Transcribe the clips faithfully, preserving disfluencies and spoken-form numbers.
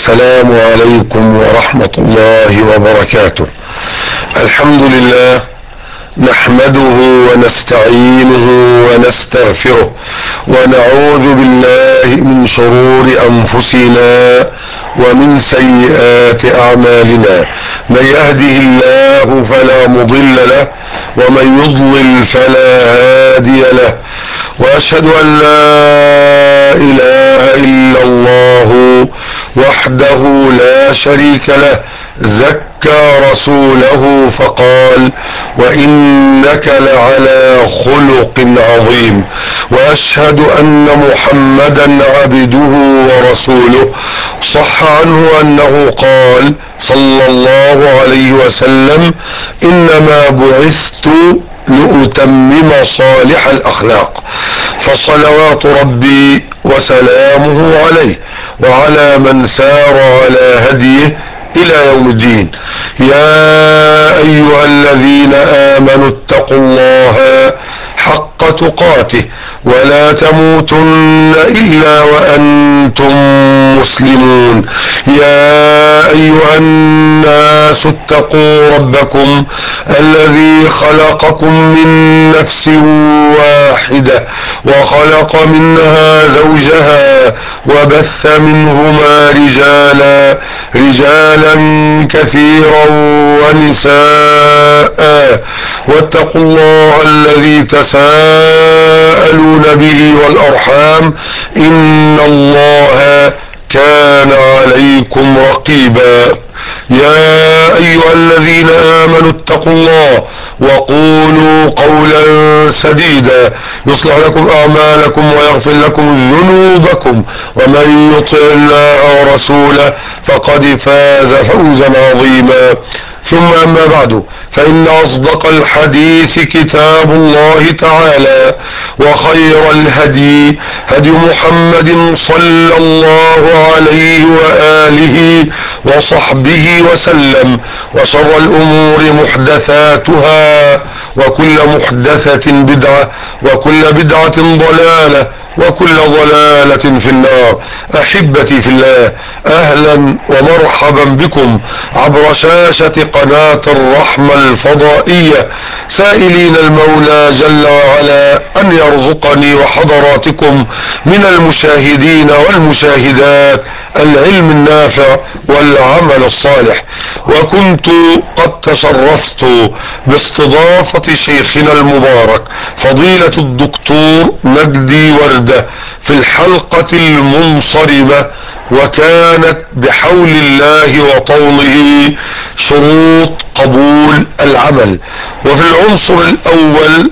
السلام عليكم ورحمة الله وبركاته. الحمد لله نحمده ونستعينه ونستغفره ونعوذ بالله من شرور أنفسنا ومن سيئات أعمالنا. من يهده الله فلا مضل له ومن يضلل فلا هادي له، وأشهد أن لا إله إلا الله وحده لا شريك له زكى رسوله فقال وإنك لعلى خلق عظيم. وأشهد أن محمدا عبده ورسوله. صح عنه أنه قال صلى الله عليه وسلم: إنما بعثت لأتمم صالح الأخلاق. فصلوات ربي وسلامه عليه وعلى من سار على هديه إلى يوم الدين. يا أيها الذين آمنوا اتقوا الله حق تقاته ولا تموتن إلا وأنتم مسلمون. يا أيها الناس اتقوا ربكم الذي خلقكم من نفس واحدة وخلق منها زوجها وبث منهما رجالا رجالا كثيرا ونساء. واتقوا الله الذي تساءلون به والأرحام إن الله كان عليكم رقيبا. يا أيها الذين آمنوا اتقوا الله وقولوا قولا سديدا يصلح لكم أعمالكم ويغفر لكم ذنوبكم، ومن يطع الله ورسوله فقد فاز فوزا عظيما. ثم أما بعد، فإن أصدق الحديث كتاب الله تعالى، وخير الهدي هدي محمد صلى الله عليه وآله وصحبه وسلم، وشر الأمور محدثاتها، وكل محدثة بدعة، وكل بدعة ضلالة، وكل ضلالة في النار. أحبتي في الله، أهلا ومرحبا بكم عبر شاشة قناة الرحمة الفضائية، سائلين المولى جل وعلا أن يرزقني وحضراتكم من المشاهدين والمشاهدات العلم النافع والعمل الصالح. وكنت قد تشرفت باستضافة شيخنا المبارك فضيلة الدكتور مجدي وردة في الحلقة المنصرمة، وكانت بحول الله وطوله شروط قبول العمل. وفي العنصر الأول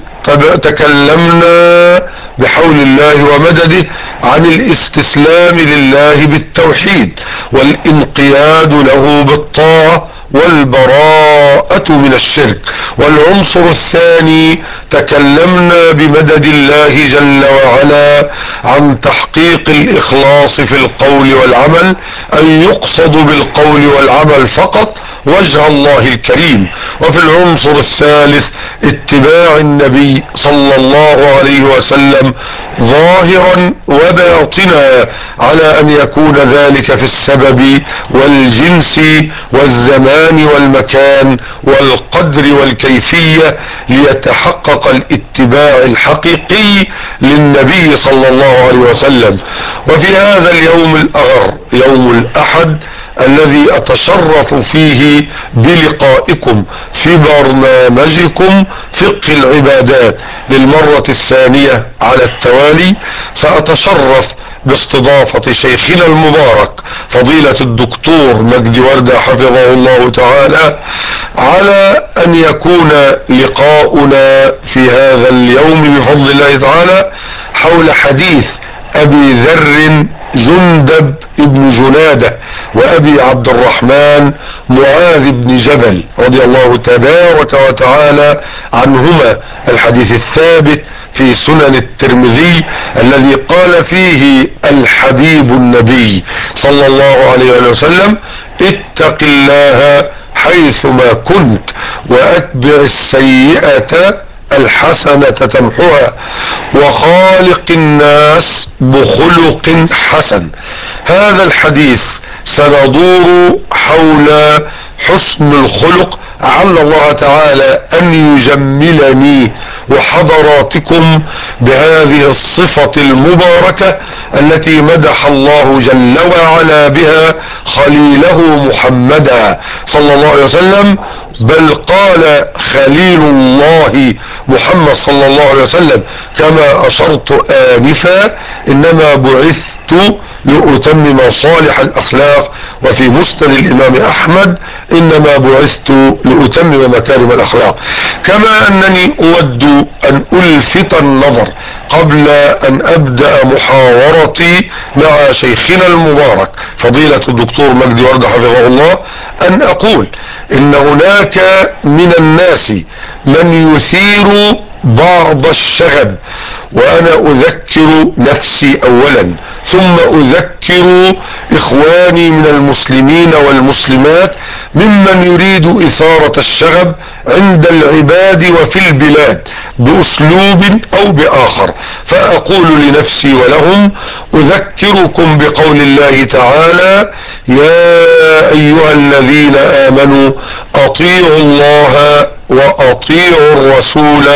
تكلمنا بحول الله ومدده عن الاستسلام لله بالتوحيد والانقياد له بالطاعة والبراءة من الشرك. والعنصر الثاني تكلمنا بمدد الله جل وعلا عن تحقيق الإخلاص في القول والعمل، أن يقصد بالقول والعمل فقط وجه الله الكريم. وفي العنصر الثالث اتباع النبي صلى الله عليه وسلم ظاهرا وباطنا، على أن يكون ذلك في السبب والجنس والزمان والمكان والقدر والكيفية، ليتحقق الاتباع الحقيقي للنبي صلى الله عليه وسلم. وفي هذا اليوم الأغر، يوم الأحد، الذي أتشرف فيه بلقائكم في برنامجكم فقه العبادات للمرة الثانية على التوالي، سأتشرف باستضافة شيخنا المبارك فضيلة الدكتور مجدي وردة حفظه الله تعالى، على أن يكون لقاؤنا في هذا اليوم بفضل الله تعالى حول حديث أبي ذر جندب ابن جنادة وأبي عبد الرحمن معاذ بن جبل رضي الله تبارك وتعالى عنهما، الحديث الثابت في سنن الترمذي الذي قال فيه الحبيب النبي صلى الله عليه وسلم: اتق الله حيثما كنت وأتبع السيئة الحسنة تمحها وخالق الناس بخلق حسن. هذا الحديث سندور حول حسن الخلق، عل الله تعالى ان يجملني وحضراتكم بهذه الصفة المباركة التي مدح الله جل وعلا بها خليله محمدا صلى الله عليه وسلم. بل قال خليل الله محمد صلى الله عليه وسلم كما اشرت انفا: انما بعثت لأتمم صالح الأخلاق. وفي مسند الإمام أحمد: إنما بعثت لأتمم مكارم الأخلاق. كما أنني أود أن ألفت النظر قبل أن أبدأ محاورتي مع شيخنا المبارك فضيلة الدكتور مجدي وردة حفظه الله، أن أقول إن هناك من الناس من يثير بعض الشغب، وأنا أذكر نفسي أولا ثم أذكر إخواني من المسلمين والمسلمات ممن يريد إثارة الشغب عند العباد وفي البلاد بأسلوب أو بآخر. فأقول لنفسي ولهم: أذكركم بقول الله تعالى: يا أيها الذين آمنوا أطيعوا الله وأطيعوا الرسول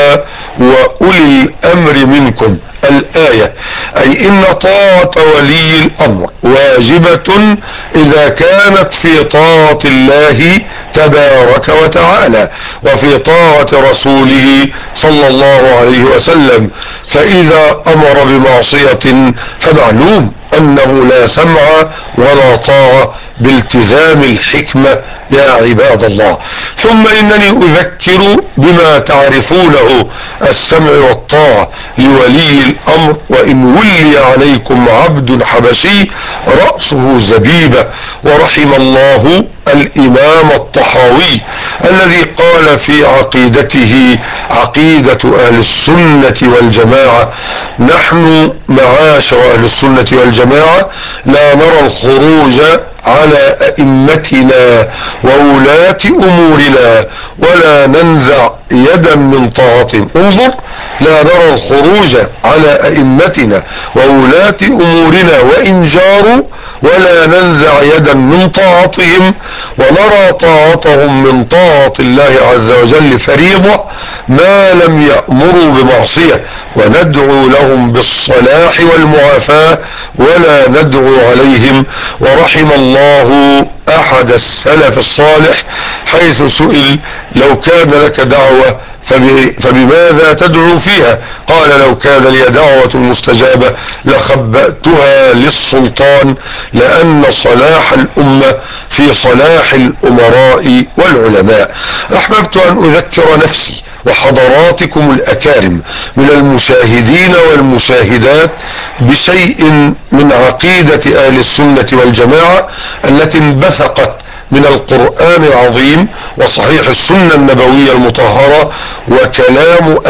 وأولي الأمر منكم. الآية، أي إن طاعة ولي الأمر واجبة إذا كانت في طاعة الله تبارك وتعالى وفي طاعة رسوله صلى الله عليه وسلم. فإذا أمر بمعصية فمعلوم أنه لا سمع ولا طاعة بالتزام الحكمة يا عباد الله. ثم إنني أذكر بما تعرفونه: السمع والطاعة لولي الأمر، وإن ولي عليكم عبد حبشي رأسه زبيبة. ورحم الله الإمام الطحاوي الذي قال في عقيدته عقيدة أهل السنة والجماعة: نحن معاشر أهل السنة والجماعة لا نرى الخروج على أئمتنا وولاة أمورنا ولا ننزع يدا من طاعتهم. انظر: لا نرى الخروج على أئمتنا وولاة أمورنا وإن جاروا ولا ننزع يدا من طاعتهم، ونرى طاعتهم من طاعة الله عز وجل فريضة ما لم يأمروا بمعصية، وندعو لهم بالصلاح والمعافاة ولا ندعو عليهم. ورحم الله أحد السلف الصالح حيث سئل: لو كان لك دعوة فبماذا تدعو فيها؟ قال: لو كان لي دعوة مستجابة لخبأتها للسلطان، لأن صلاح الأمة في صلاح الأمراء والعلماء. أحببت أن أذكر نفسي وحضراتكم الأكارم من المشاهدين والمشاهدات بشيء من عقيدة أهل السنة والجماعة التي انبثقت من القرآن العظيم وصحيح السنة النبوية المطهرة وكلام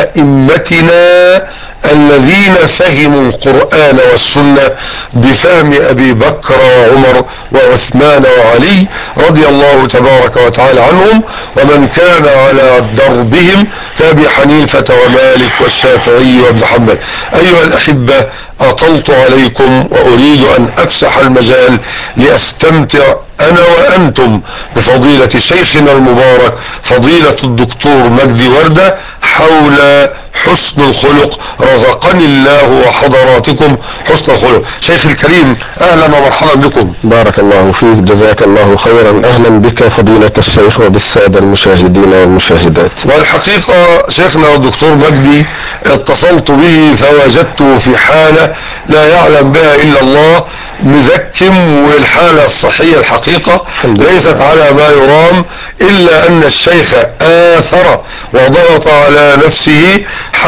أئمتنا الذين فهموا القرآن والسنة بفهم أبي بكر وعمر وعثمان وعلي رضي الله تبارك وتعالى عنهم، ومن كان على دربهم كأبي حنيفة ومالك والشافعي وابن حنبل. أيها الأحبة، أطلت عليكم وأريد أن أفسح المجال لأستمتع أنا وأنتم بفضيلة شيخنا المبارك فضيلة الدكتور مجدي وردة حول حسن الخلق. رزقني الله وحضراتكم حسن الخلق. شيخ الكريم، أهلا ومرحبا بكم. بارك الله فيك، جزاك الله خيرا. أهلا بك فضيلة الشيخ وبالسادة المشاهدين والمشاهدات. والحقيقة شيخنا الدكتور مجدي اتصلت به فوجدته في حالة لا يعلم بها إلا الله، مزكم، والحالة الصحية الحقيقة ليست على ما يرام، إلا أن الشيخ آثر وضغط على نفسه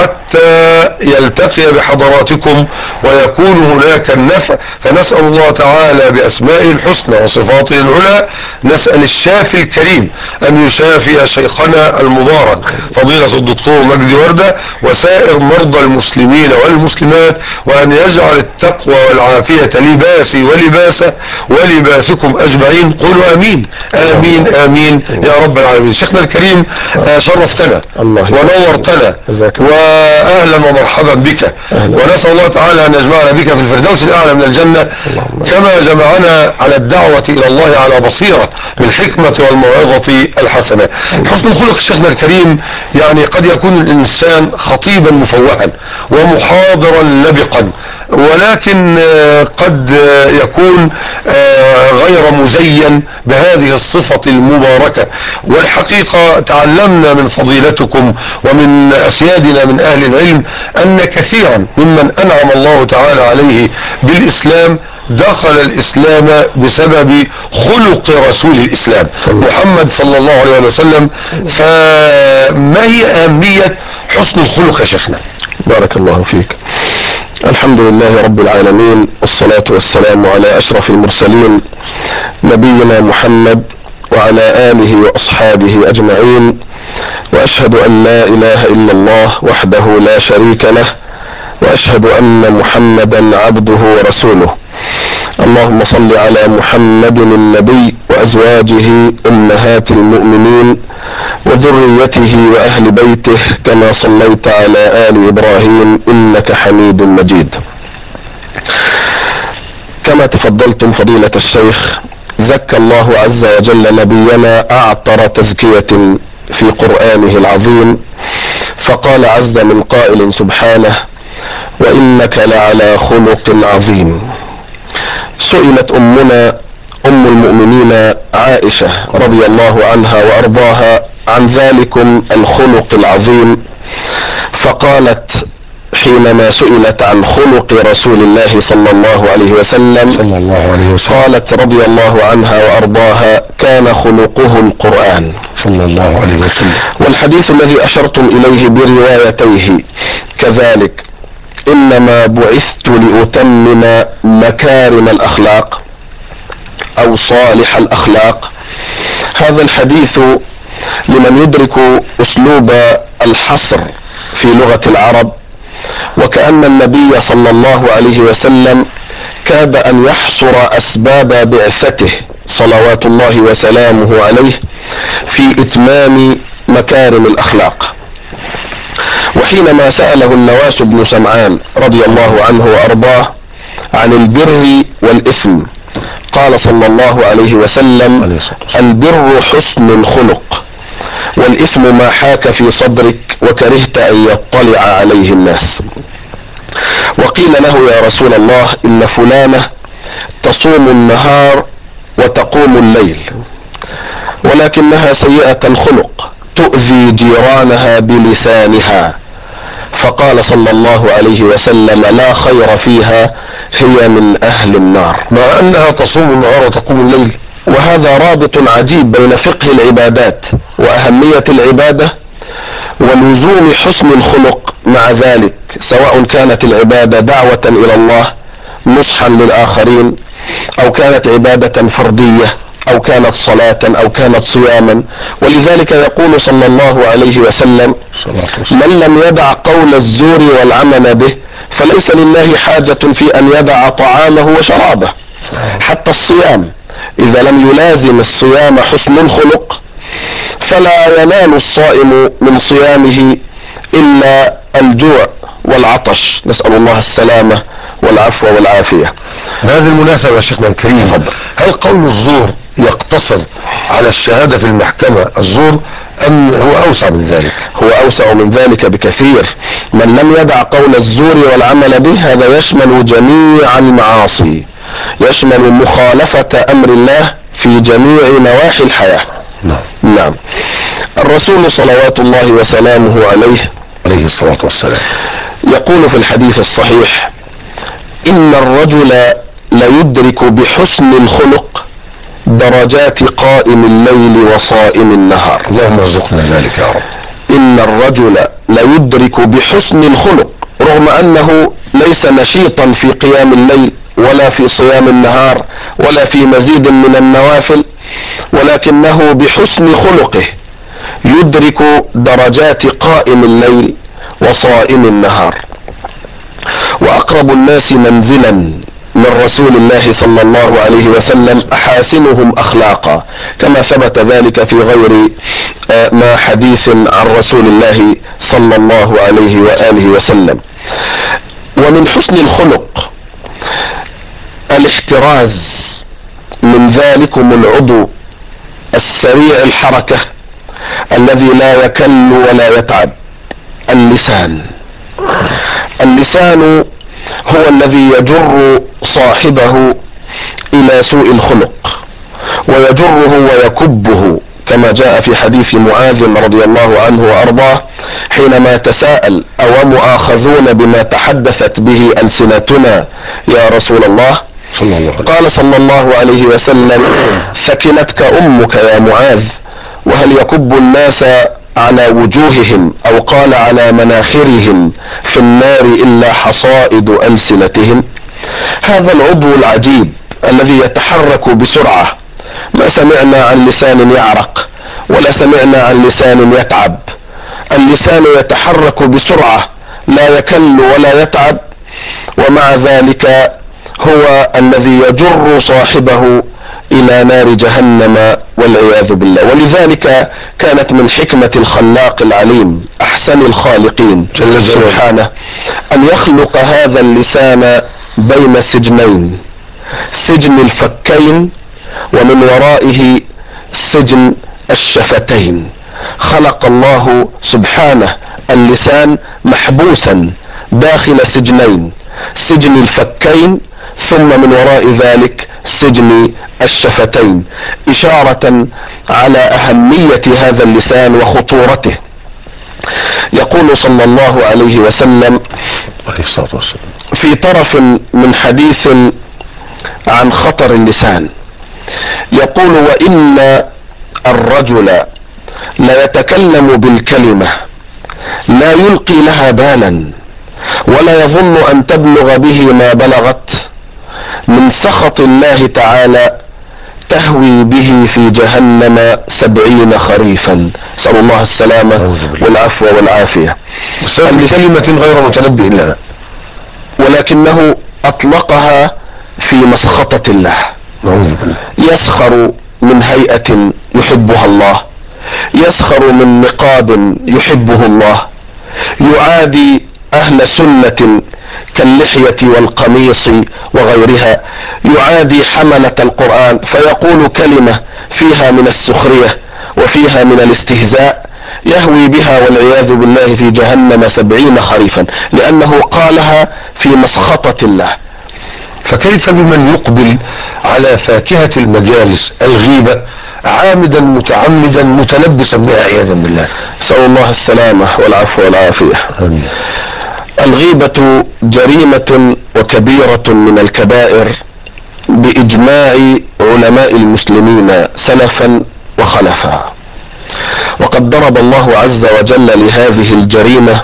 حتى يلتقي بحضراتكم ويكون هناك النفع. فنسأل الله تعالى بأسمائه الحسنى وصفاته العلى، نسأل الشافي الكريم أن يشافي شيخنا المبارك فضيلة الدكتور مجدي وردة وسائر مرضى المسلمين والمسلمات، وأن يجعل التقوى والعافية لباس لباسي ولباسه ولباسكم اجمعين. قولوا امين امين امين يا رب العالمين. شيخنا الكريم شرفتنا ونورتنا واهلا ومرحبا بك، ونسأل الله تعالى ان يجمعنا بك في الفردوس الاعلى من الجنة كما جمعنا على الدعوة الى الله على بصيرة بالحكمة والموعظة الحسنة. حسن الخلق شيخنا الكريم يعني قد يكون الانسان خطيبا مفوها ومحاضرا لبقا، ولكن قد يكون غير مزين بهذه الصفة المباركة. والحقيقة تعلمنا من فضيلتكم ومن اسيادنا من اهل العلم ان كثيرا ممن انعم الله تعالى عليه بالاسلام دخل الاسلام بسبب خلق رسول الاسلام محمد صلى الله عليه وسلم. فما هي اهمية حسن الخلق يا شيخنا؟ بارك الله فيك. الحمد لله رب العالمين، والصلاة والسلام على اشرف المرسلين نبينا محمد وعلى آله وأصحابه أجمعين، وأشهد أن لا إله إلا الله وحده لا شريك له، وأشهد أن محمدا عبده ورسوله. اللهم صل على محمد النبي وأزواجه أمهات المؤمنين وذريته وأهل بيته كما صليت على آل إبراهيم إنك حميد مجيد. كما تفضلتم فضيلة الشيخ، زكى الله عز وجل نبينا أعطر تزكية في قرآنه العظيم، فقال عز من قائل سبحانه: وإنك لعلى خلق عظيم. سئلت أمنا أم المؤمنين عائشة رضي الله عنها وأرضاها عن ذلكم الخلق العظيم، فقالت حينما سئلت عن خلق رسول الله صلى الله عليه وسلم, صلى الله عليه وسلم قالت رضي الله عنها وأرضاها: كان خلقه القرآن صلى الله عليه وسلم. والحديث الذي أشرتم إليه بروايتيه كذلك: إنما بعثت لأتمم مكارم الأخلاق أو صالح الأخلاق. هذا الحديث لمن يدرك أسلوب الحصر في لغة العرب، وكأن النبي صلى الله عليه وسلم كاد أن يحصر أسباب بعثته صلوات الله وسلامه عليه في إتمام مكارم الأخلاق. وحينما سأله النواس بن سمعان رضي الله عنه وأرضاه عن البر والإثم، قال صلى الله عليه وسلم: البر حسن الخلق، والإثم ما حاك في صدرك وكرهت أن يطلع عليه الناس. وقيل له: يا رسول الله، إن فلانة تصوم النهار وتقوم الليل، ولكنها سيئة الخلق تؤذي جيرانها بلسانها. فقال صلى الله عليه وسلم: لا خير فيها، هي من أهل النار. مع أنها تصوم النهار وتقوم الليل. وهذا رابط عجيب بين فقه العبادات وأهمية العبادة ولزوم حسن الخلق مع ذلك، سواء كانت العبادة دعوة إلى الله نصحا للآخرين، أو كانت عبادة فردية، أو كانت صلاة، أو كانت صياما. ولذلك يقول صلى الله عليه وسلم: من لم يدع قول الزور والعمل به فليس لله حاجة في أن يدع طعامه وشرابه. حتى الصيام إذا لم يلازم الصيام حسن الخلق فلا ينال الصائم من صيامه إلا الجوع والعطش، نسأل الله السلامة والعفو والعافية. بهذه المناسبة يا شيخنا الكريم، هل قول الزور يقتصر على الشهادة في المحكمة الزور، أم هو أوسع من ذلك؟ هو أوسع من ذلك بكثير. من لم يدع قول الزور والعمل به هذا يشمل جميع المعاصي، يشمل مخالفة أمر الله في جميع نواحي الحياة. نعم. نعم. الرسول صلوات الله وسلامه عليه عليه الصلاة والسلام يقول في الحديث الصحيح: إن الرجل ليدرك بحسن الخلق درجات قائم الليل وصائم النهار. اللهم ارزقنا ذلك يا رب. إن الرجل ليدرك بحسن الخلق، رغم أنه ليس نشيطا في قيام الليل ولا في صيام النهار ولا في مزيد من النوافل، ولكنه بحسن خلقه يدرك درجات قائم الليل وصائم النهار. وأقرب الناس منزلا من رسول الله صلى الله عليه وسلم احاسنهم اخلاقا، كما ثبت ذلك في غير ما حديث عن رسول الله صلى الله عليه وآله وسلم. ومن حسن الخلق الاحتراز من ذلكم العضو السريع الحركة الذي لا يكل ولا يتعب، اللسان. اللسان هو الذي يجر صاحبه الى سوء الخلق ويجره ويكبه، كما جاء في حديث معاذ رضي الله عنه وارضاه حينما تساءل: او مؤاخذون بما تحدثت به ألسنتنا يا رسول الله؟ صلى الله عليه. قال صلى الله عليه وسلم: ثكنتك امك يا معاذ، وهل يكب الناس على وجوههم او قال على مناخرهم في النار الا حصائد ألسنتهم؟ هذا العضو العجيب الذي يتحرك بسرعة، ما سمعنا عن لسان يعرق ولا سمعنا عن لسان يتعب. اللسان يتحرك بسرعة، لا يكل ولا يتعب، ومع ذلك هو الذي يجر صاحبه الى نار جهنم والعياذ بالله. ولذلك كانت من حكمة الخلاق العليم احسن الخالقين سبحانه ان يخلق هذا اللسان بين سجنين، سجن الفكين ومن ورائه سجن الشفتين. خلق الله سبحانه اللسان محبوسا داخل سجنين، سجن الفكين ثم من وراء ذلك سجن الشفتين، اشارة على اهمية هذا اللسان وخطورته. يقول صلى الله عليه وسلم في طرف من حديث عن خطر اللسان، يقول: وإن الرجل لا يتكلم بالكلمة لا يلقي لها بالا ولا يظن ان تبلغ به ما بلغت من سخط الله تعالى تهوي به في جهنم سبعين خريفا. نسأل الله السلامة والعفو والعافية. بكلمة غير متنبه لها، ولكنه اطلقها في مسخطة الله. يسخر من هيئة يحبها الله، يسخر من نقاب يحبه الله، يعادي اهل سنة كاللحية والقميص وغيرها، يعادي حملة القرآن فيقول كلمة فيها من السخرية وفيها من الاستهزاء يهوي بها والعياذ بالله في جهنم سبعين خريفا، لانه قالها في مسخطة الله. فكيف بمن يقبل على فاكهة المجالس الغيبة عامدا متعمدا متلبسا بها عياذا بالله؟ نسأل الله السلامة والعفو والعافية. آمين. الغيبة جريمة وكبيرة من الكبائر بإجماع علماء المسلمين سلفا وخلفا، وقد ضرب الله عز وجل لهذه الجريمة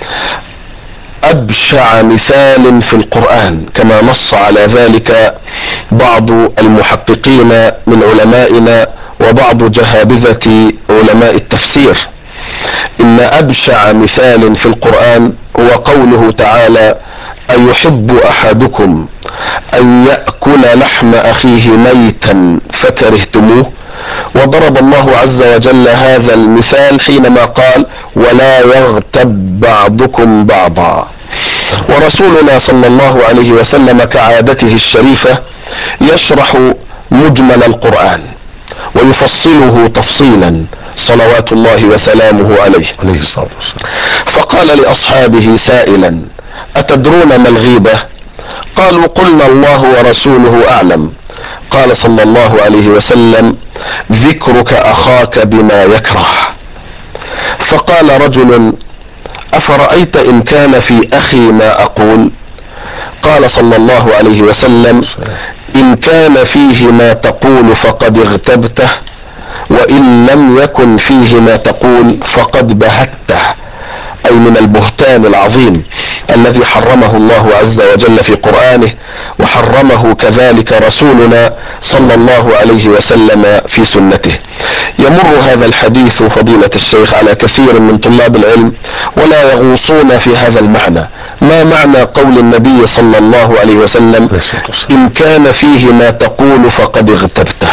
أبشع مثال في القرآن، كما نص على ذلك بعض المحققين من علمائنا وبعض جهابذة علماء التفسير. إن أبشع مثال في القرآن هو قوله تعالى: أيحب أحدكم أن يأكل لحم أخيه ميتا فكرهتموه؟ وضرب الله عز وجل هذا المثال حينما قال: ولا يغتب بعضكم بعضا. ورسولنا صلى الله عليه وسلم كعادته الشريفة يشرح مجمل القرآن ويفصله تفصيلا صلوات الله وسلامه عليه عليه الصلاة والسلام. فقال لأصحابه سائلا: أتدرون ما الغيبة؟ قالوا: قلنا الله ورسوله أعلم. قال صلى الله عليه وسلم: ذكرك أخاك بما يكره. فقال رجل: أفرأيت إن كان في أخي ما أقول؟ قال صلى الله عليه وسلم: إن كان فيه ما تقول فقد اغتبته، وإن لم يكن فيه ما تقول فقد بهته، أي من البهتان العظيم الذي حرمه الله عز وجل في قرآنه، وحرمه كذلك رسولنا صلى الله عليه وسلم في سنته. يمر هذا الحديث فضيلة الشيخ على كثير من طلاب العلم ولا يغوصون في هذا المعنى. ما معنى قول النبي صلى الله عليه وسلم: إن كان فيه ما تقول فقد اغتبته؟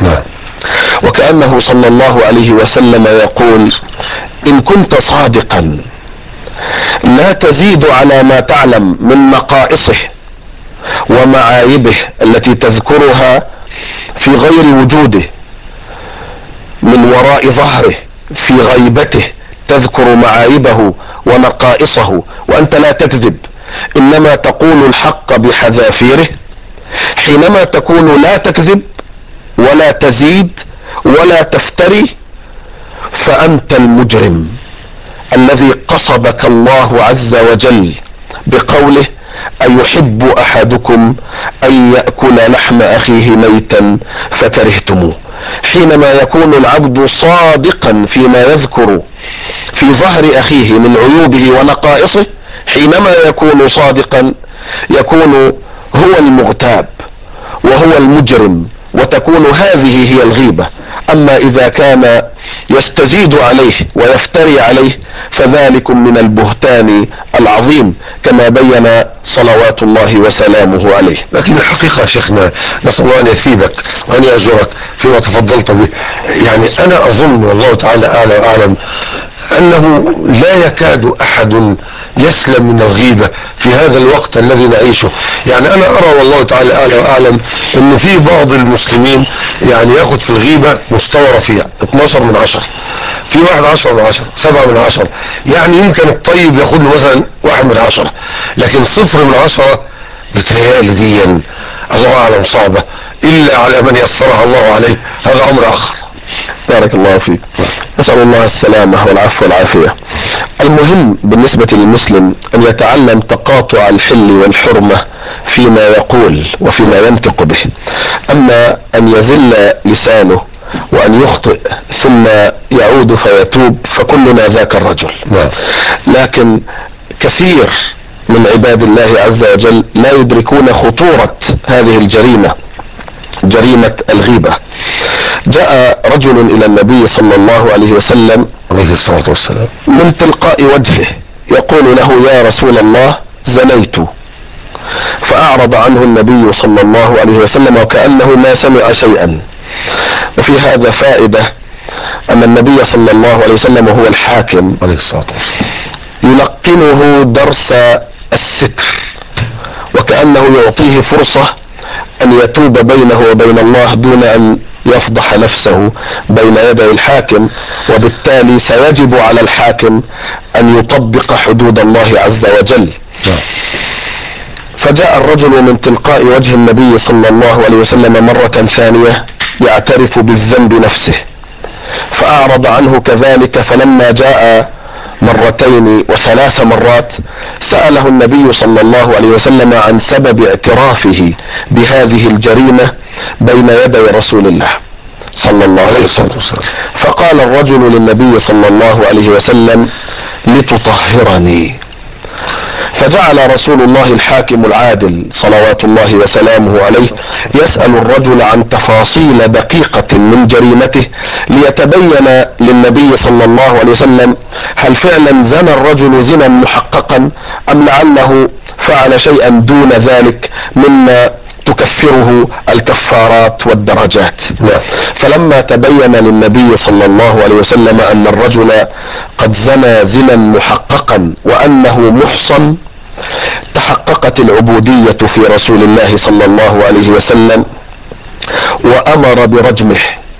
وكأنه صلى الله عليه وسلم يقول: إن كنت صادقا لا تزيد على ما تعلم من نقائصه ومعايبه التي تذكرها في غير وجوده، من وراء ظهره في غيبته تذكر معايبه ونقائصه، وأنت لا تكذب، إنما تقول الحق بحذافيره، حينما تكون لا تكذب ولا تزيد ولا تفتري فأنت المجرم الذي قصدك الله عز وجل بقوله: أيحب أحدكم أن يأكل لحم أخيه ميتا فكرهتموه. حينما يكون العبد صادقا فيما يذكر في ظهر أخيه من عيوبه ونقائصه، حينما يكون صادقا يكون هو المغتاب وهو المجرم، وتكون هذه هي الغيبة. أما إذا كان يستزيد عليه ويفتري عليه فذلك من البهتان العظيم كما بين صلوات الله وسلامه عليه. لكن الحقيقة يا شيخنا، نسأل الله أن يثيبك وأن يأجرك فيما تفضلت به. يعني أنا أظن والله تعالى أعلى وأعلم أنه لا يكاد أحد يسلم من الغيبة في هذا الوقت الذي نعيشه. يعني أنا أرى والله تعالى أعلى وأعلم أن في بعض المسلمين يعني ياخد في الغيبة مستوى رفيع، اتناشر من عشرة، في واحد عشرة من عشرة، سبعة من عشرة. يعني يمكن الطيب ياخد له مثلا واحد من عشرة، لكن صفر من عشرة بتهيألي دي الله أعلم صعبة إلا على من يسرها الله عليه، هذا أمر آخر. بارك الله فيك. نسأل الله السلامة والعفو والعافية. المهم بالنسبة للمسلم أن يتعلم تقاطع الحل والحرمة فيما يقول وفيما ينطق به. أما أن يزل لسانه وأن يخطئ ثم يعود فيتوب فكلنا ذاك الرجل. لكن كثير من عباد الله عز وجل لا يدركون خطورة هذه الجريمة، جريمة الغيبة. جاء رجل إلى النبي صلى الله عليه وسلم عليه الصلاة والسلام من تلقاء وجهه يقول له: يا رسول الله زنيت. فأعرض عنه النبي صلى الله عليه وسلم وكأنه ما سمع شيئا. وفي هذا فائدة أن النبي صلى الله عليه وسلم وهو الحاكم عليه الصلاة والسلام يلقنه درس الستر، وكأنه يعطيه فرصة أن يتوب بينه وبين الله دون أن يفضح نفسه بين يدي الحاكم، وبالتالي سيجب على الحاكم أن يطبق حدود الله عز وجل. فجاء الرجل من تلقاء وجه النبي صلى الله عليه وسلم مرة ثانية يعترف بالذنب نفسه، فأعرض عنه كذلك. فلما جاء مرتين وثلاث مرات سأله النبي صلى الله عليه وسلم عن سبب اعترافه بهذه الجريمة بين يدي رسول الله صلى الله عليه وسلم. فقال الرجل للنبي صلى الله عليه وسلم: لتطهرني. فجعل رسول الله الحاكم العادل صلوات الله وسلامه عليه يسأل الرجل عن تفاصيل دقيقة من جريمته ليتبين للنبي صلى الله عليه وسلم هل فعلا زنى الرجل زنا محققا أم لعله فعل شيئا دون ذلك مما تكفره الكفارات والدرجات. فلما تبين للنبي صلى الله عليه وسلم أن الرجل قد زنى زنا محققا وأنه محصن، تحققت العبودية في رسول الله صلى الله عليه وسلم وأمر برجمه.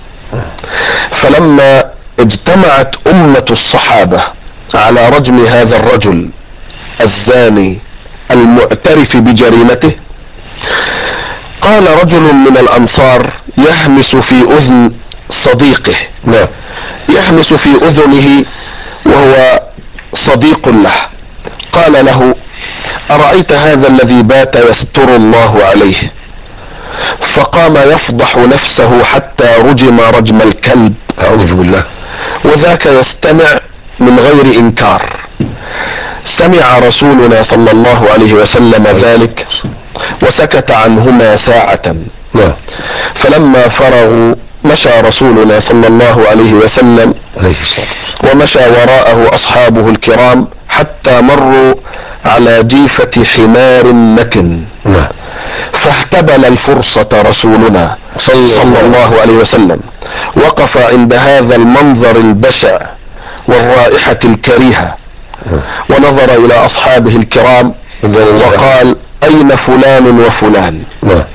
فلما اجتمعت أمة الصحابة على رجم هذا الرجل الزاني المعترف بجريمته، قال رجل من الأنصار يهمس في أذن صديقه، نعم يهمس في أذنه وهو صديق له، قال له: أرأيت هذا الذي بات يستر الله عليه؟ فقام يفضح نفسه حتى رجم رجم الكلب، أعوذ بالله، وذاك يستمع من غير إنكار. سمع رسولنا صلى الله عليه وسلم ذلك وسكت عنهما ساعة. نعم. فلما فرغوا مشى رسولنا صلى الله عليه وسلم ومشى وراءه أصحابه الكرام حتى مروا على جيفة حمار متن. نعم. فاهتبل الفرصة رسولنا صلى الله عليه وسلم، وقف عند هذا المنظر البشع والرائحة الكريهة، ونظر إلى أصحابه الكرام وقال: أين فلان وفلان؟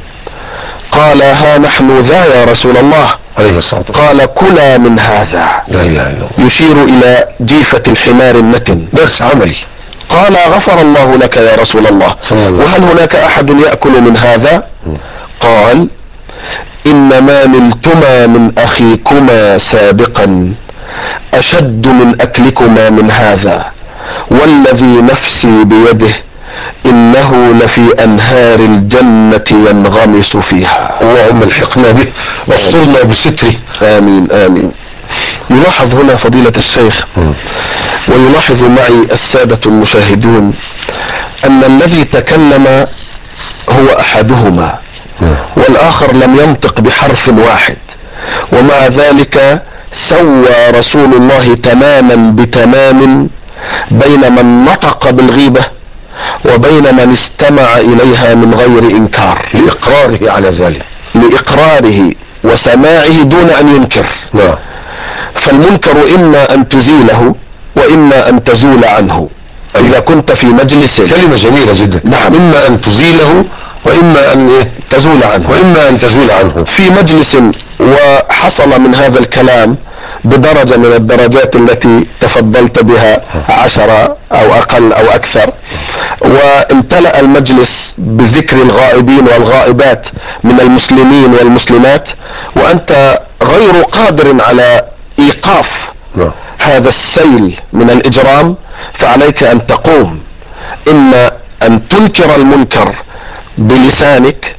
قال: ها نحن ذا يا رسول الله. قال: كلا من هذا. لا إله إلا الله. يشير إلى جيفة الحمار النتن. درس عملي. قال: غفر الله لك يا رسول الله، وهل هناك أحد يأكل من هذا؟ قال: إنما نلتما من أخيكما سابقا أشد من أكلكما من هذا، والذي نفسي بيده إنه لفي أنهار الجنة ينغمس فيها. اللهم الحقنا به واسترنا بستره. آمين آمين. يلاحظ هنا فضيلة الشيخ ويلاحظ معي السادة المشاهدون أن الذي تكلم هو أحدهما والآخر لم ينطق بحرف واحد، ومع ذلك سوى رسول الله تماما بتمام بين من نطق بالغيبة وبين من استمع إليها من غير إنكار، لإقراره على ذلك، لإقراره وسماعه دون أن ينكر. نعم. فالمنكر إما أن تزيله وإما أن تزول عنه. إذا كنت في مجلس، كلمة جميلة جدا. نعم. إما أن تزيله وإما أن إيه؟ تزول عنه. وإما أن تزول عنه. في مجلس وحصل من هذا الكلام بدرجة من الدرجات التي تفضلت بها، عشرة أو أقل أو أكثر، وامتلأ المجلس بذكر الغائبين والغائبات من المسلمين والمسلمات، وأنت غير قادر على إيقاف نعم. هذا السيل من الإجرام، فعليك أن تقوم، إما أن تنكر المنكر بلسانك،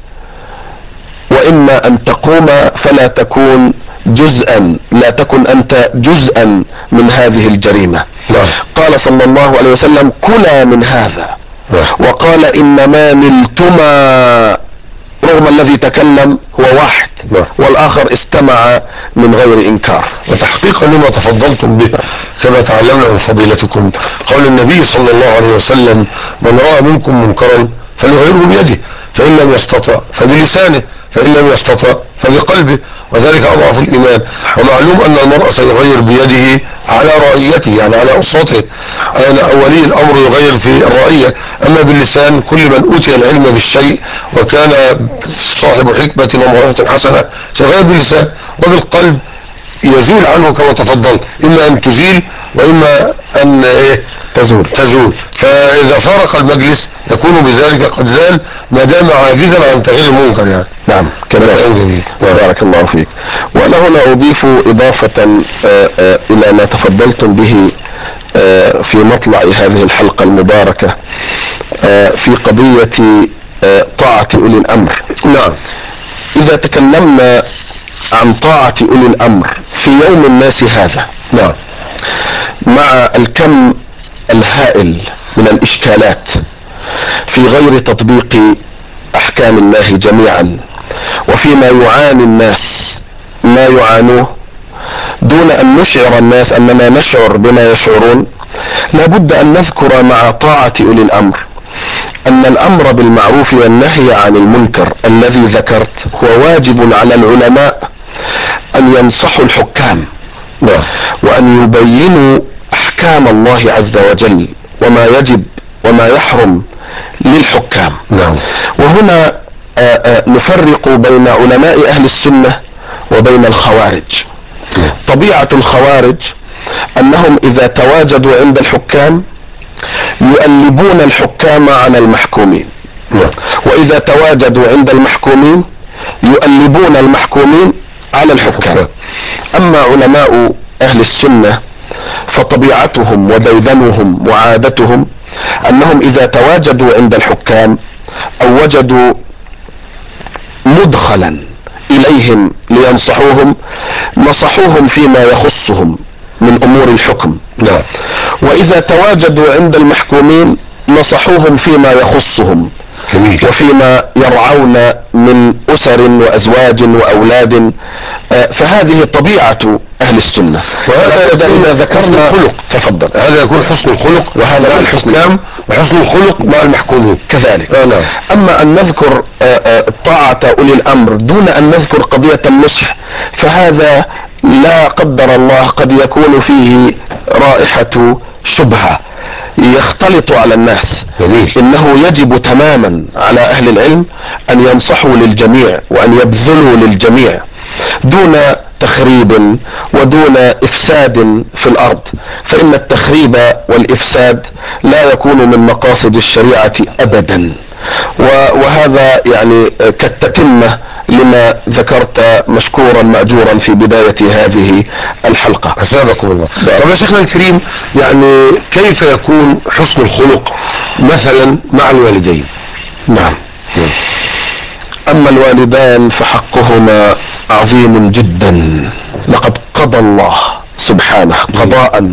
وإما أن تقوم فلا تكون جزءا لا تكن أنت جزءا من هذه الجريمة. نعم. قال صلى الله عليه وسلم: كلا من هذا. نعم. وقال: إنما نلتما، رغم الذي تكلم هو واحد. نعم. والآخر استمع من غير إنكار. وتحقيقا لما تفضلتم به كما تعلمنا من فضيلتكم قول النبي صلى الله عليه وسلم: من رأى منكم منكرا فليغيره بيده، فإن لم يستطع فبلسانه، فإن لم يستطع فبقلبه، وذلك أضعف الإيمان. ومعلوم أن المرء سيغير بيده على رعيته، يعني على أسرته، أنا ولي الأمر يغير في الرعية. أما باللسان كل من أوتي العلم بالشيء وكان صاحب حكمة وموعظة حسنة سيغير باللسان، وبالقلب يزول عنه كما تفضلت، إما أن تزيل وإما أن إيه تزول تزول فإذا فارق المجلس يكون بذلك قد زال ما دام عاجزا عن تغيير المنكر. يعني نعم كذلك. بارك الله فيك. وأنا هنا أضيف إضافة آآ آآ إلى ما تفضلتم به في مطلع هذه الحلقة المباركة في قضية طاعة أولي الأمر. نعم. إذا تكلمنا عن طاعة أولي الأمر في يوم الناس هذا، نعم، مع الكم الهائل من الإشكالات في غير تطبيق أحكام الله جميعا، وفيما يعاني الناس ما يعانوه دون أن نشعر الناس أننا نشعر بما يشعرون، لابد أن نذكر مع طاعة أولي الأمر أن الأمر بالمعروف والنهي عن المنكر الذي ذكرت هو واجب على العلماء أن ينصحوا الحكام وأن يبينوا أحكام الله عز وجل وما يجب وما يحرم للحكام. وهنا نفرق بين علماء أهل السنة وبين الخوارج. طبيعة الخوارج أنهم إذا تواجدوا عند الحكام يؤلبون الحكام على المحكومين، وإذا تواجدوا عند المحكومين يؤلبون المحكومين على الحكام. أما علماء أهل السنة فطبيعتهم وديدنهم وعادتهم أنهم إذا تواجدوا عند الحكام أو وجدوا مدخلا إليهم لينصحوهم نصحوهم فيما يخصهم من امور الحكم. نعم. واذا تواجدوا عند المحكومين نصحوهم فيما يخصهم جميل. وفيما يرعون من اسر وازواج واولاد. فهذه طبيعة اهل السنة. وهذا اذا ذكرنا الخلق، تفضل، هذا يكون حسن الخلق وهذا مع الحكام وحسن الخلق مع المحكومين كذلك. آه نعم. اما ان نذكر طاعة اولي الامر دون ان نذكر قضية النصح فهذا لا قدر الله قد يكون فيه رائحة شبهة يختلط على الناس. جميل. انه يجب تماما على اهل العلم ان ينصحوا للجميع وان يبذلوا للجميع دون تخريب ودون افساد في الارض، فان التخريب والافساد لا يكون من مقاصد الشريعة ابدا. وهذا يعني كالتتمة لما ذكرت مشكورا مأجورا في بداية هذه الحلقة. أسابقكم الله. طب يا شيخنا الكريم، يعني كيف يكون حسن الخلق مثلا مع الوالدين؟ نعم. اما الوالدان فحقهما عظيم جدا. لقد قضى الله سبحانه قضاء،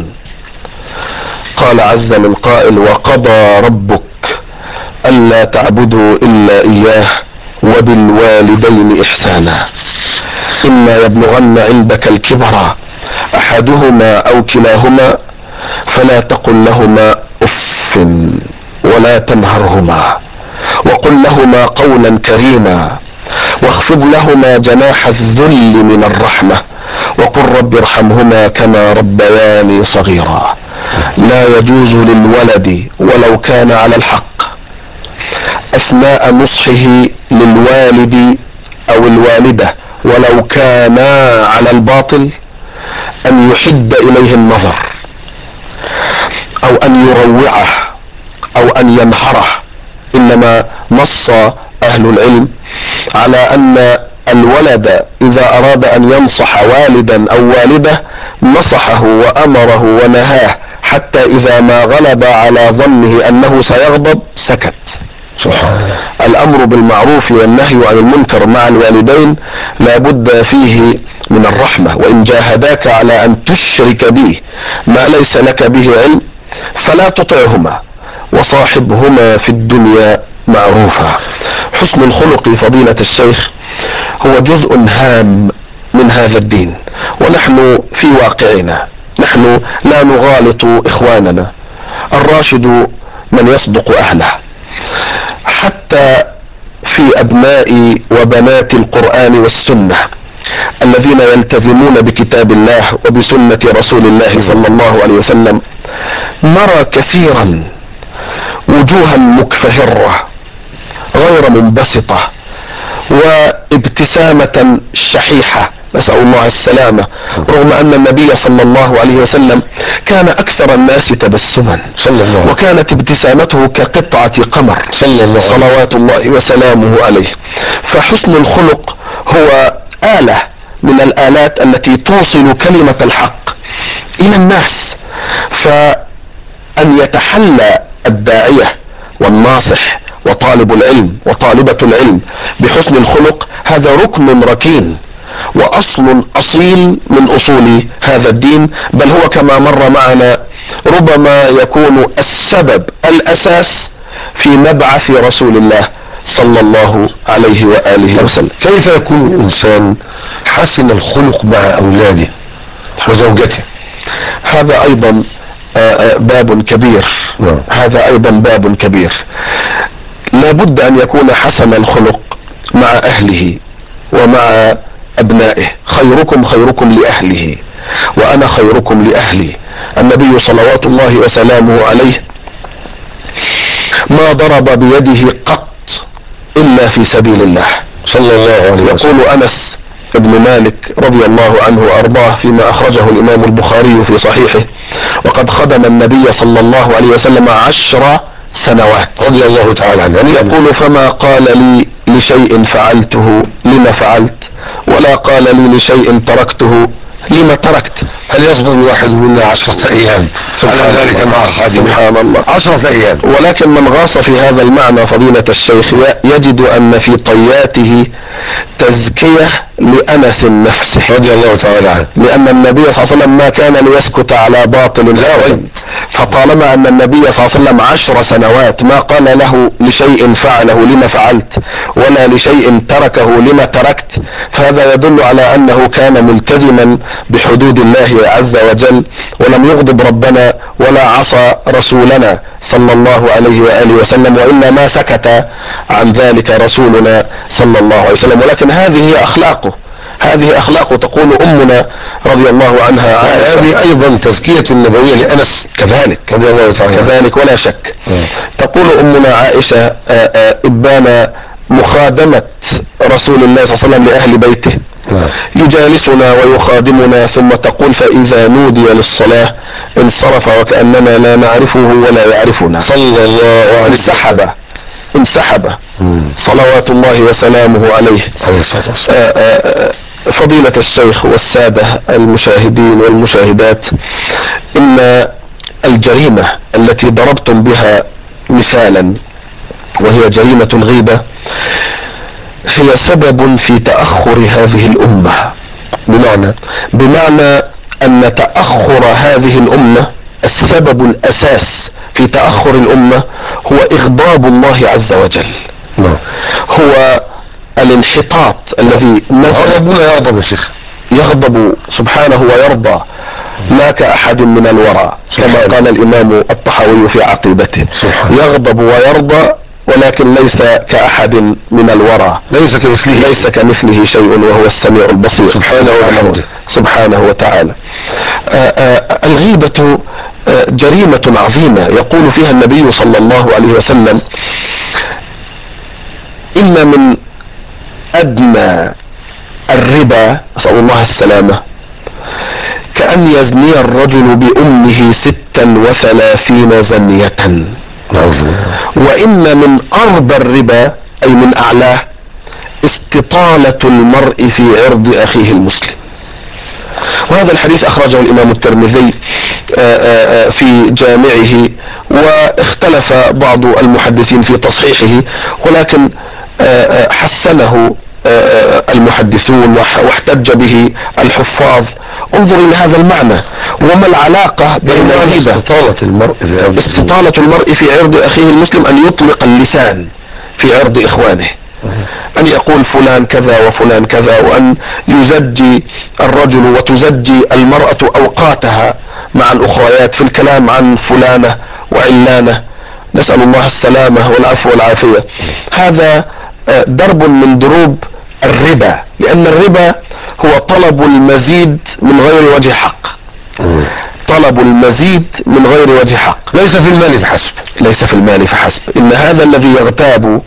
قال عز من قائل: وقضى ربك ألا تعبدوا إلا إياه وبالوالدين إحسانا إما يبلغن عندك الكبر أحدهما أو كلاهما فلا تقل لهما أف ولا تنهرهما وقل لهما قولا كريما واخفض لهما جناح الذل من الرحمة وقل رب ارحمهما كما ربياني صغيرا. لا يجوز للولد ولو كان على الحق اثناء نصحه للوالد او الوالدة ولو كانا على الباطل ان يحد اليه النظر او ان يروعه او ان ينهره. انما نص اهل العلم على ان الولد اذا اراد ان ينصح والدا او والدة نصحه وامره ونهاه حتى اذا ما غلب على ظنه انه سيغضب سكت. سبحان الله. الامر بالمعروف والنهي عن المنكر مع الوالدين لا بد فيه من الرحمة. وان جاهداك على ان تشرك به ما ليس لك به علم فلا تطعهما وصاحبهما في الدنيا معروفا. حسن الخلق فضيلة الشيخ هو جزء هام من هذا الدين، ونحن في واقعنا نحن لا نغالط اخواننا. الراشد من يصدق اهله. حتى في ابناء وبنات القرآن والسنة الذين يلتزمون بكتاب الله وبسنة رسول الله صلى الله عليه وسلم نرى كثيرا وجوها مكفهرة غير منبسطة وابتسامة شحيحة نسأل الله السلامة، رغم ان النبي صلى الله عليه وسلم كان اكثر الناس تبسما صلى الله وكانت ابتسامته كقطعة قمر صلى الله صلوات الله وسلامه عليه. فحسن الخلق هو آلة من الآلات التي توصل كلمة الحق الى الناس. فان يتحلى الداعية والناصح وطالب العلم وطالبة العلم بحسن الخلق هذا ركن ركين واصل اصيل من اصول هذا الدين، بل هو كما مر معنا ربما يكون السبب الاساس في مبعث رسول الله صلى الله عليه وآله وسلم. كيف يكون الانسان حسن الخلق مع اولاده وزوجته؟ هذا ايضا باب كبير. نعم. هذا ايضا باب كبير. لا بد ان يكون حسن الخلق مع اهله ومع ابنائه. خيركم خيركم لاهله وانا خيركم لاهلي. النبي صلوات الله وسلامه عليه ما ضرب بيده قط الا في سبيل الله صلى الله عليه وسلم. يقول انس ابن مالك رضي الله عنه وارضاه فيما اخرجه الامام البخاري في صحيحه: وقد خدم النبي صلى الله عليه وسلم عشر سنوات رضي الله تعالى عنه. يقول: فما قال لي لشيء فعلته لما فعلت ولا قال لي لشيء تركته لما تركت. هل يصبر الواحد منا عشرة ايام على ذلك مع خادمه؟ سبحان الله. عشرة ايام. ولكن من غاص في هذا المعنى فضيلة الشيخ يجد ان في طياته تزكية لأنس نفسه رضي الله تعالى عنه. لأن النبي صلى الله عليه وسلم ما كان ليسكت على باطل لا ريب، فطالما أن النبي صلى الله عليه وسلم عشر سنوات ما قال له لشيء فعله لما فعلت ولا لشيء تركه لما تركت، فهذا يدل على أنه كان ملتزما بحدود الله عز وجل، ولم يغضب ربنا ولا عصى رسولنا صلى الله عليه وآله وسلم، وإلا ما سكت عن ذلك رسولنا صلى الله عليه وسلم. ولكن هذه هي أخلاقه، هذه أخلاقه. تقول أمنا رضي الله عنها هذه أيضا تزكية النبوية لأنس كذلك رضي الله تعالى كذلك ولا شك. م. تقول أمنا عائشة إبان مخادمة رسول الله صلى الله عليه وسلم لأهل بيته، م. يجالسنا ويخادمنا، ثم تقول فإذا نودي للصلاة انصرف وكأننا لا نعرفه ولا يعرفنا صلى الله عليه انسحب انسحب صلوات الله وسلامه عليه. عليه الصلاة والسلام. فضيلة الشيخ والسادة المشاهدين والمشاهدات، إن الجريمة التي ضربتم بها مثالا وهي جريمة الغيبة هي سبب في تأخر هذه الأمة، بمعنى بمعنى أن تأخر هذه الأمة، السبب الأساس في تأخر الأمة هو إغضاب الله عز وجل. نعم. هو الانحطاط الذي نزل. ربنا يغضب يا شيخ، يغضب سبحانه ويرضى لا كأحد من الورى، كما قال الإمام الطحاوي في عقيدته. يغضب ويرضى ولكن ليس كأحد من الورى، ليس كمثله ليس كمثله شيء وهو السميع البصير سبحانه وبحمده سبحانه وتعالى. آآ آآ الغيبة جريمة عظيمة يقول فيها النبي صلى الله عليه وسلم إن من أدنى الربا، أسأل الله السلامة، كأن يزني الرجل بأمه ستا وثلاثين زنية، وإن من أربى الربا أي من أعلاه استطالة المرء في عرض أخيه المسلم. وهذا الحديث أخرجه الإمام الترمذي في جامعه، واختلف بعض المحدثين في تصحيحه، ولكن حسنه المحدثون واحتج به الحفاظ. انظر إلى هذا المعنى، وما العلاقة بين الغيبة استطالة المرء في عرض استطالة المرء في عرض أخيه المسلم، أن يطلق اللسان في عرض إخوانه، أن يقول فلان كذا وفلان كذا، وأن يزجي الرجل وتزجي المرأة أوقاتها مع الأخريات في الكلام عن فلانة وعلانة، نسأل الله السلامة والعفو والعافية. هذا درب من دروب الربا، لأن الربا هو طلب المزيد من غير وجه حق، طلب المزيد من غير وجه حق، ليس في المال فحسب، ليس في المال فحسب. إن هذا الذي يغتاب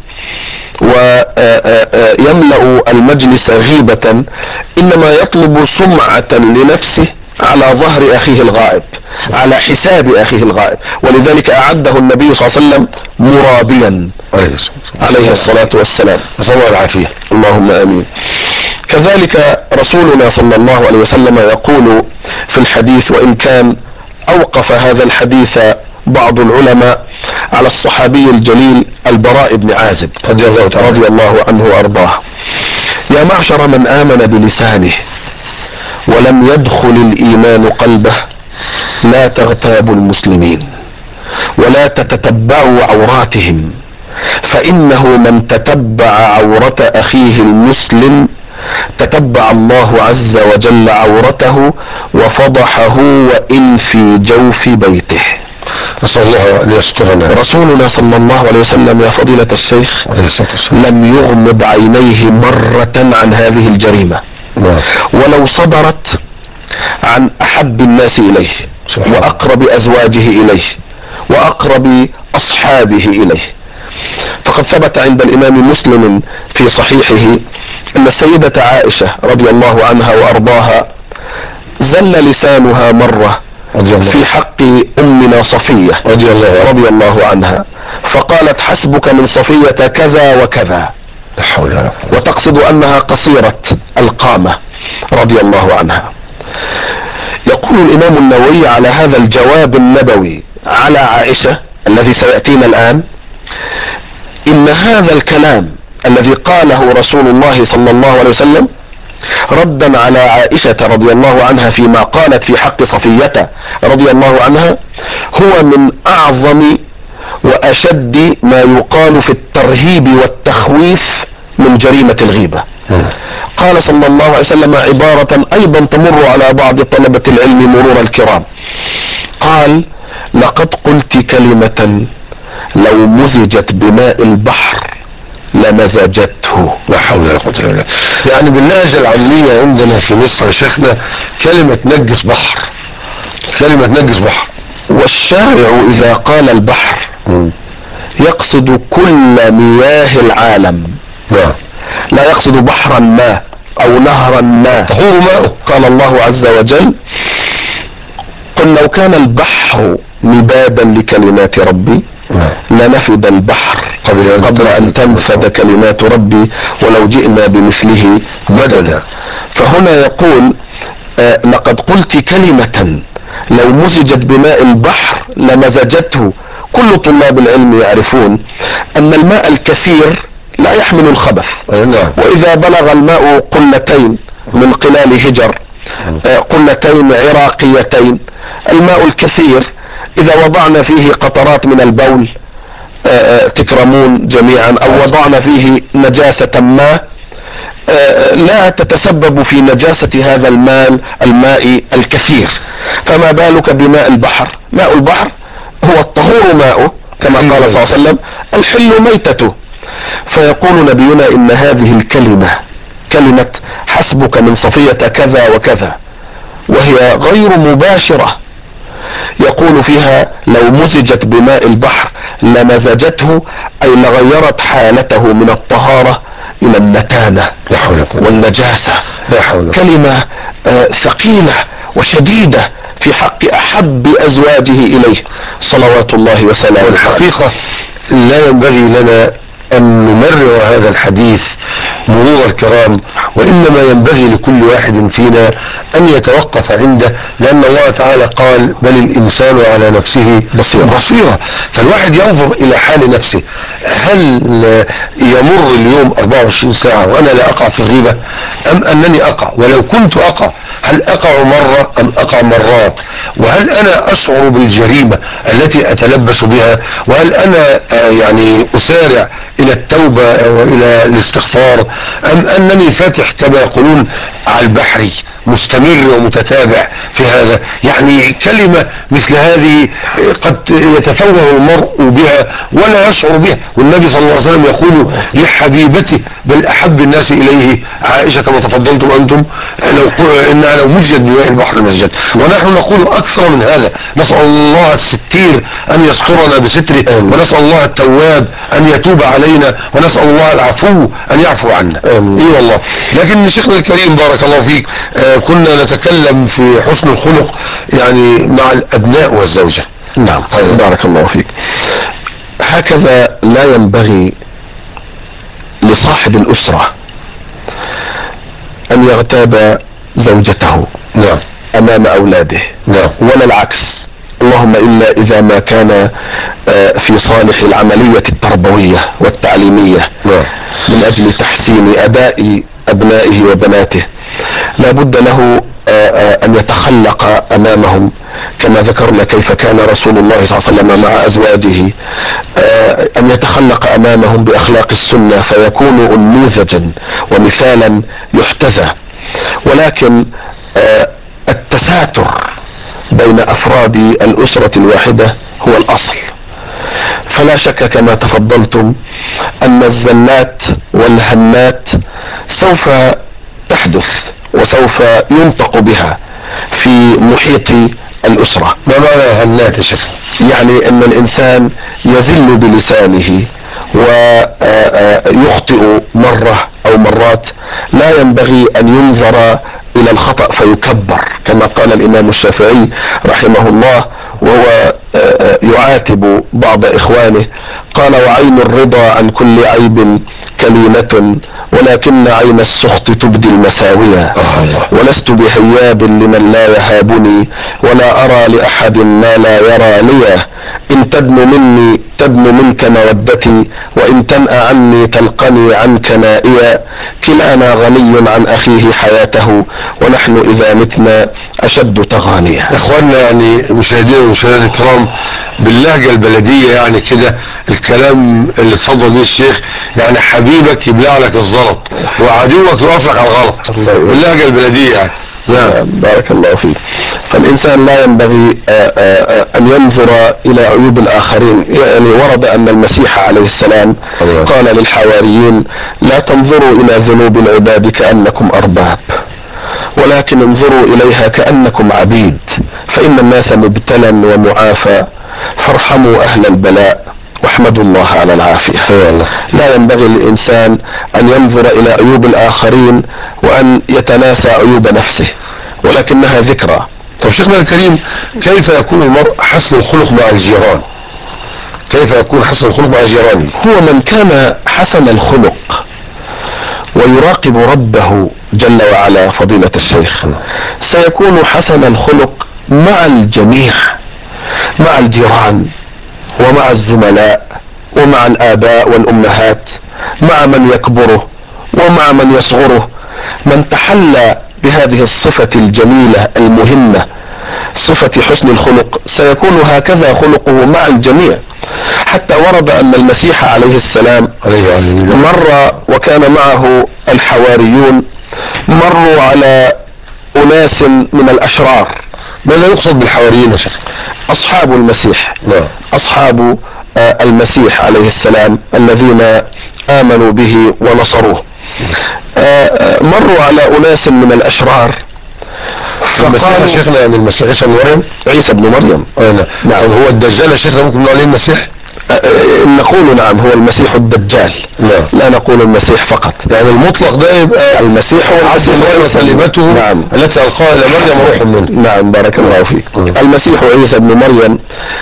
ويملأ المجلس غيبة إنما يطلب سمعة لنفسه على ظهر أخيه الغائب، على حساب أخيه الغائب، ولذلك أعده النبي صلى الله عليه وسلم مرابيا عليه الصلاة والسلام، نسأل الله العافية، اللهم آمين. كذلك رسولنا صلى الله عليه وسلم يقول في الحديث، وإن كان أوقف هذا الحديث بعض العلماء على الصحابي الجليل البراء بن عازب رضي الله تعالى رضي الله عنه وأرضاه: يا معشر من آمن بلسانه ولم يدخل الإيمان قلبه، لا تغتابوا المسلمين ولا تتتبعوا عوراتهم، فإنه من تتبع عورة أخيه المسلم تتبع الله عز وجل عورته وفضحه وإن في جوف بيته. نسأل الله أن يسترنا. رسولنا صلى الله عليه وسلم يا فضيلة الشيخ لم يغمض عينيه مرة عن هذه الجريمة، ولو صدرت عن أحب الناس إليه وأقرب أزواجه إليه وأقرب أصحابه إليه. فقد ثبت عند الإمام مسلم في صحيحه أن السيدة عائشة رضي الله عنها وأرضاها زل لسانها مرة في حق أمنا صفية رضي الله, رضي الله عنها، فقالت: حسبك من صفية كذا وكذا، وتقصد أنها قصيرة القامة رضي الله عنها. يقول الإمام النووي على هذا الجواب النبوي على عائشة الذي سيأتينا الآن: إن هذا الكلام الذي قاله رسول الله صلى الله عليه وسلم ردا على عائشة رضي الله عنها فيما قالت في حق صفية رضي الله عنها: هو من اعظم واشد ما يقال في الترهيب والتخويف من جريمة الغيبة. قال صلى الله عليه وسلم عبارة ايضا تمر على بعض طلبة العلم مرور الكرام، قال: لقد قلت كلمة لو مزجت بماء البحر لمزجته. لا حول ولا قوة الا بالله. يعني باللهجة العامية عندنا في مصر يا شيخنا كلمة نجس بحر، كلمة نجس بحر. والشارع اذا قال البحر م. يقصد كل مياه العالم، نعم، لا يقصد بحرا ما او نهرا ما. طهور ماءه. قال الله عز وجل: قل لو كان البحر مدادا لكلمات ربي لنفد البحر قبل أن, قبل أن تنفد كلمات ربي ولو جئنا بمثله مددا. فهنا يقول: آه لقد قلت كلمة لو مزجت بماء البحر لمزجته. كل طلاب العلم يعرفون أن الماء الكثير لا يحمل الخبث، وإذا بلغ الماء قلتين من قلال هجر، آه قلتين عراقيتين، الماء الكثير إذا وضعنا فيه قطرات من البول تكرمون جميعا او وضعنا فيه نجاسة ما لا تتسبب في نجاسة هذا الماء الماء الكثير، فما بالك بماء البحر؟ ماء البحر هو الطهور ماؤه كما قال صلى الله عليه وسلم: الحل ميتته. فيقول نبينا ان هذه الكلمة كلمة حسبك من صفية كذا وكذا، وهي غير مباشرة، يقول فيها لو مزجت بماء البحر لمزجته، اي لغيرت حالته من الطهارة الى النتانة والنجاسة. كلمة آه ثقيلة وشديدة في حق احب ازواجه اليه صلوات الله وسلامه. والحقيقة لا ينبغي لنا ان نمرر هذا الحديث مرور الكرام، وانما ينبغي لكل واحد فينا ان يتوقف عنده، لان الله تعالى قال: بل الانسان على نفسه بصيرة. بصيرة. فالواحد ينظر الى حال نفسه، هل يمر اليوم أربعة وعشرين ساعة وانا لا اقع في الغيبة، ام انني اقع؟ ولو كنت اقع هل اقع مرة ام اقع مرات؟ وهل انا اشعر بالجريمة التي اتلبس بها؟ وهل انا يعني اسارع الى التوبة والى الاستغفار، ام انني فاتح كما يقولون على البحر مستمر ومتتابع في هذا؟ يعني كلمة مثل هذه قد يتفوه المرء بها ولا يشعر بها. والنبي صلى الله عليه وسلم يقول لحبيبته: بل احب الناس اليه عائشة كما تفضلتم انتم، لو انها لو مزجت بماء البحر مسجد. ونحن نقول اكثر من هذا، نسأل الله الستير ان يسترنا بستره، ونسأل الله التواب ان يتوب علينا، ونسأل الله العفو ان يعفو عنا. اي إيه والله. لكن شيخنا الكريم بارك الله فيك، آه كنا نتكلم في حسن الخلق يعني مع الابناء والزوجة. نعم بارك الله فيك. هكذا لا ينبغي لصاحب الاسرة ان يغتاب زوجته نعم امام اولاده، نعم، ولا العكس، اللهم الا اذا ما كان في صالح العملية التربوية والتعليمية نعم. من اجل تحسين اداء ابنائه وبناته لا بد له ان يتخلق امامهم كما ذكرنا كيف كان رسول الله صلى الله عليه وسلم مع ازواجه، ان يتخلق امامهم باخلاق السنة فيكون انموذجا ومثالا يحتذى. ولكن التساتر بين افراد الاسرة الواحدة هو الاصل. فلا شك كما تفضلتم ان الزلات والهنات سوف تحدث وسوف ينطق بها في محيط الاسرة. ما معنى هنات يا شيخ؟ يعني ان الانسان يذل بلسانه ويخطئ مرة او مرات، لا ينبغي ان ينظر الى الخطأ فيكبر كما قال الامام الشافعي رحمه الله، وهو يعاتب بعض اخوانه، قال: وعين الرضا عن كل عيب كليمة، ولكن عين السخط تبدي المساوية، ولست بهياب لمن لا يهابني، ولا ارى لاحد ما لا يرى لي، ان تدن مني تدن منك مودتي، وان تنأ عني تلقني عنك نائيا، كلانا غني عن اخيه حياته، ونحن اذا متنا اشد تغانيا. اخواننا يعني مشاهدينا ومشاهدينا الكرام، باللهجة البلدية يعني كده الكلام اللي اتفضل بيه الشيخ، يعني حبيبك يبلع لك الزلط وعدوك يقف لك على الغلط باللهجة البلدية يعني. نعم، بارك الله فيك. فالإنسان لا ينبغي أن ينظر إلى عيوب الآخرين. يعني ورد أن المسيح عليه السلام قال للحواريين: لا تنظروا إلى ذنوب العباد كأنكم أرباب، ولكن انظروا إليها كأنكم عبيد، فإن الناس مبتلى ومعافى، فارحموا أهل البلاء واحمدوا الله على العافية. لا ينبغي للإنسان أن ينظر إلى عيوب الآخرين وأن يتناسى عيوب نفسه، ولكنها ذكرى. طب شيخنا الكريم، كيف يكون المرء حسن الخلق مع الجيران؟ كيف يكون حسن الخلق مع جيرانه؟ هو من كان حسن الخلق ويراقب ربه جل وعلا فضيلة الشيخ سيكون حسن الخلق مع الجميع، مع الجيران ومع الزملاء ومع الآباء والأمهات، مع من يكبره ومع من يصغره. من تحلى بهذه الصفة الجميلة المهمة، صفة حسن الخلق، سيكون هكذا خلقه مع الجميع. حتى ورد أن المسيح عليه السلام مر وكان معه الحواريون، مروا على أناس من الأشرار. ماذا يقصد بالحواريين يا شيخ؟ أصحاب المسيح. لا. أصحاب المسيح عليه السلام الذين آمنوا به ونصروه. مروا على أناس من الأشرار فقالوا شيخنا يعني المسيح عيسى بن مريم عيسى بن مريم اه نعم. هو الدجال يا شيخنا ممكن نقول عليه المسيح؟ نقول نعم، هو المسيح الدجال. لا, لا نقول المسيح فقط، يعني المطلق ده يبقى المسيح هو عبد الله وكلمته. نعم. التي ألقاها إلى مريم روح منه. نعم، بارك الله فيك. المسيح عيسى بن مريم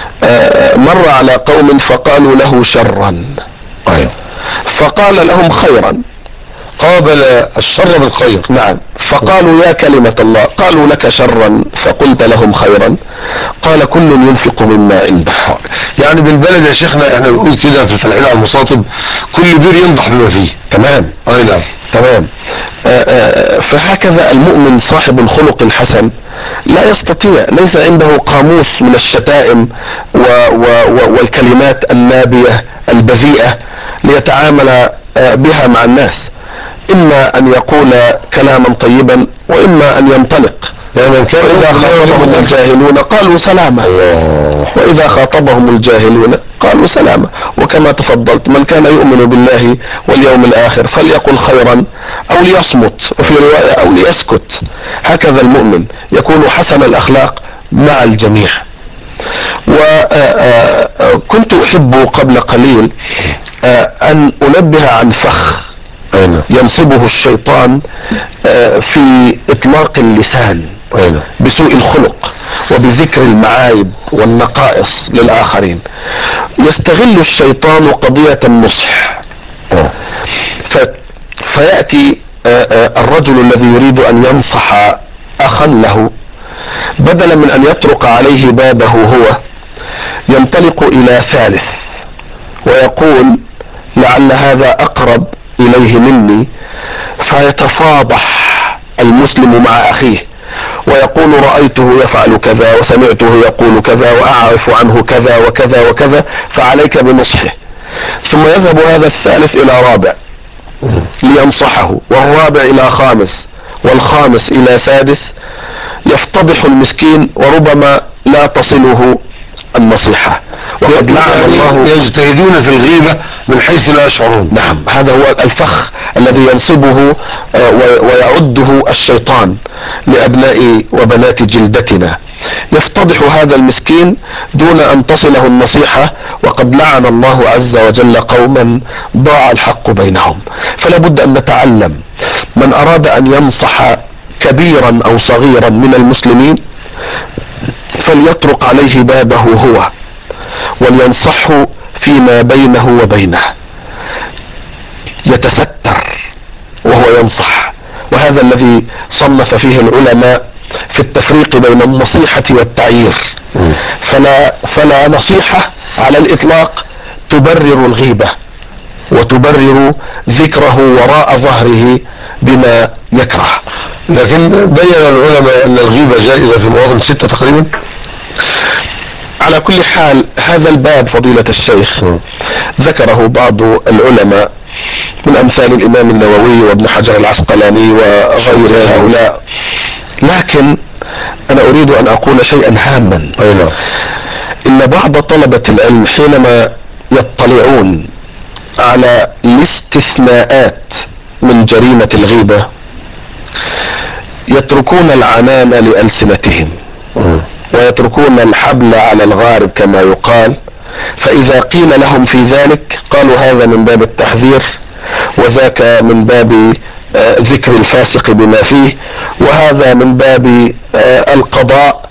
مر على قوم فقالوا له شرا. أيوه. فقال لهم خيرا، قابل الشر بالخير. نعم. فقالوا يا كلمة الله، قالوا لك شرا فقلت لهم خيرا، قال كل ينفق مما عنده. يعني بالبلد يا شيخنا احنا بنقول كده في التلحين على المصاطب، كل بير ينضح بما فيه. تمام. اي نعم. تمام. آآ آآ فهكذا المؤمن صاحب الخلق الحسن لا يستطيع، ليس عنده قاموس من الشتائم و و و والكلمات النابية البذيئة ليتعامل بها مع الناس. اما ان يقول كلاما طيبا واما ان ينطلق. يعني واذا خاطبهم الجاهلون قالوا سلاما، واذا خاطبهم الجاهلون قالوا سلاما. وكما تفضلت، من كان يؤمن بالله واليوم الاخر فليقل خيرا او ليصمت، وفي رواية او ليسكت. هكذا المؤمن يكون حسن الاخلاق مع الجميع. وكنت احب قبل قليل ان انبه عن فخ ينصبه الشيطان في اطلاق اللسان بسوء الخلق وبذكر المعايب والنقائص للآخرين. يستغل الشيطان قضية النصح، فيأتي الرجل الذي يريد أن ينصح أخا له، بدلا من أن يطرق عليه بابه هو ينطلق إلى ثالث ويقول لعل هذا أقرب إليه مني، فيتفاضح المسلم مع أخيه ويقول رأيته يفعل كذا وسمعته يقول كذا وأعرف عنه كذا وكذا وكذا، فعليك بنصحه. ثم يذهب هذا الثالث إلى رابع لينصحه، والرابع إلى خامس، والخامس إلى سادس. يفتضح المسكين وربما لا تصله النصيحة. وقد لعن الله يجتهدون في الغيبة من حيث لا يشعرون. نعم، هذا هو الفخ الذي ينصبه ويعده الشيطان لأبناء وبنات جلدتنا. يفتضح هذا المسكين دون أن تصله النصيحة، وقد لعن الله عز وجل قوما ضاع الحق بينهم. فلا بد أن نتعلم، من أراد أن ينصح كبيرا أو صغيرا من المسلمين فليطرق عليه بابه هو ولينصحه فيما بينه وبينه، يتستر وهو ينصح. وهذا الذي صنف فيه العلماء في التفريق بين النصيحة والتعيير. فلا, فلا نصيحة على الإطلاق تبرر الغيبة وتبرر ذكره وراء ظهره بما يكره. لكن بين العلماء أن الغيبة جائزة في مواطن ستة تقريبا. على كل حال هذا الباب فضيلة الشيخ ذكره بعض العلماء من أمثال الإمام النووي وابن حجر العسقلاني وغير هؤلاء، لكن أنا أريد أن أقول شيئا هاما. إن بعض طلبة العلم حينما يطلعون على الاستثناءات من جريمة الغيبة يتركون العنان لألسنتهم ويتركون الحبل على الغارب كما يقال، فإذا قيل لهم في ذلك قالوا هذا من باب التحذير وذاك من باب آه ذكر الفاسق بما فيه وهذا من باب آه القضاء،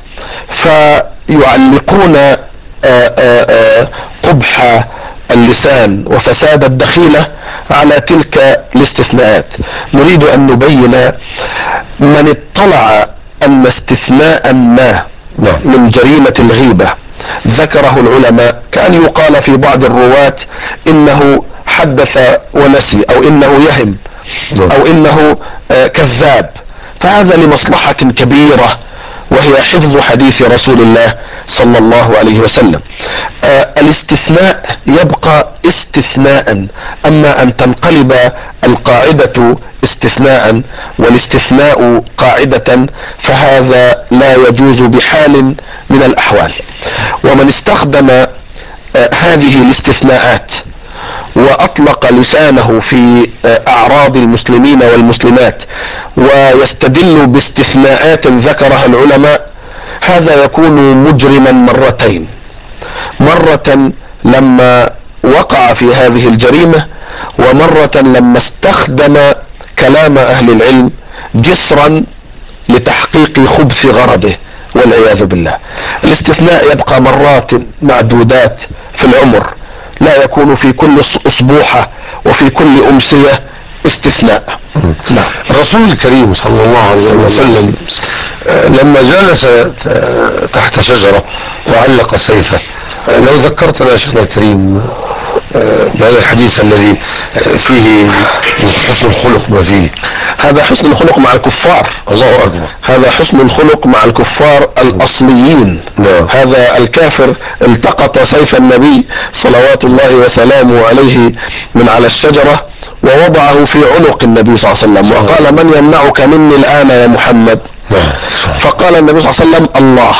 فيعلقون آه آه آه قبح اللسان وفساد الدخيلة على تلك الاستثناءات. نريد أن نبين من اطلع أن استثناء ما من جريمة الغيبة ذكره العلماء كأن يقال في بعض الرواة إنه حدث ونسي أو إنه يهم أو إنه آه كذاب، فهذا لمصلحة كبيرة وهي حفظ حديث رسول الله صلى الله عليه وسلم. آه الاستثناء يبقى استثناء، أما أن تنقلب القاعدة استثناء والاستثناء قاعدة فهذا لا يجوز بحال من الأحوال. ومن استخدم آه هذه الاستثناءات وأطلق لسانه في أعراض المسلمين والمسلمات ويستدل باستثناءات ذكرها العلماء هذا يكون مجرما مرتين، مرة لما وقع في هذه الجريمة ومرة لما استخدم كلام أهل العلم جسرا لتحقيق خبث غرضه والعياذ بالله. الاستثناء يبقى مرات معدودات في العمر، لا يكون في كل أسبوحة وفي كل أمسية استثناء. نعم. الرسول الكريم صلى الله عليه وسلم لما جلس تحت شجرة وعلق سيفه، لو ذكرتنا شيخنا الكريم بهذا الحديث الذي فيه حسن الخلق ما فيه. هذا حسن الخلق مع الكفار. الله أكبر. هذا حسن الخلق مع الكفار الأصليين. نعم. هذا الكافر التقط سيف النبي صلوات الله وسلامه عليه من على الشجرة ووضعه في عنق النبي صلى الله عليه وسلم وقال من يمنعك مني الآن يا محمد؟ نعم. فقال النبي صلى الله عليه وسلم الله.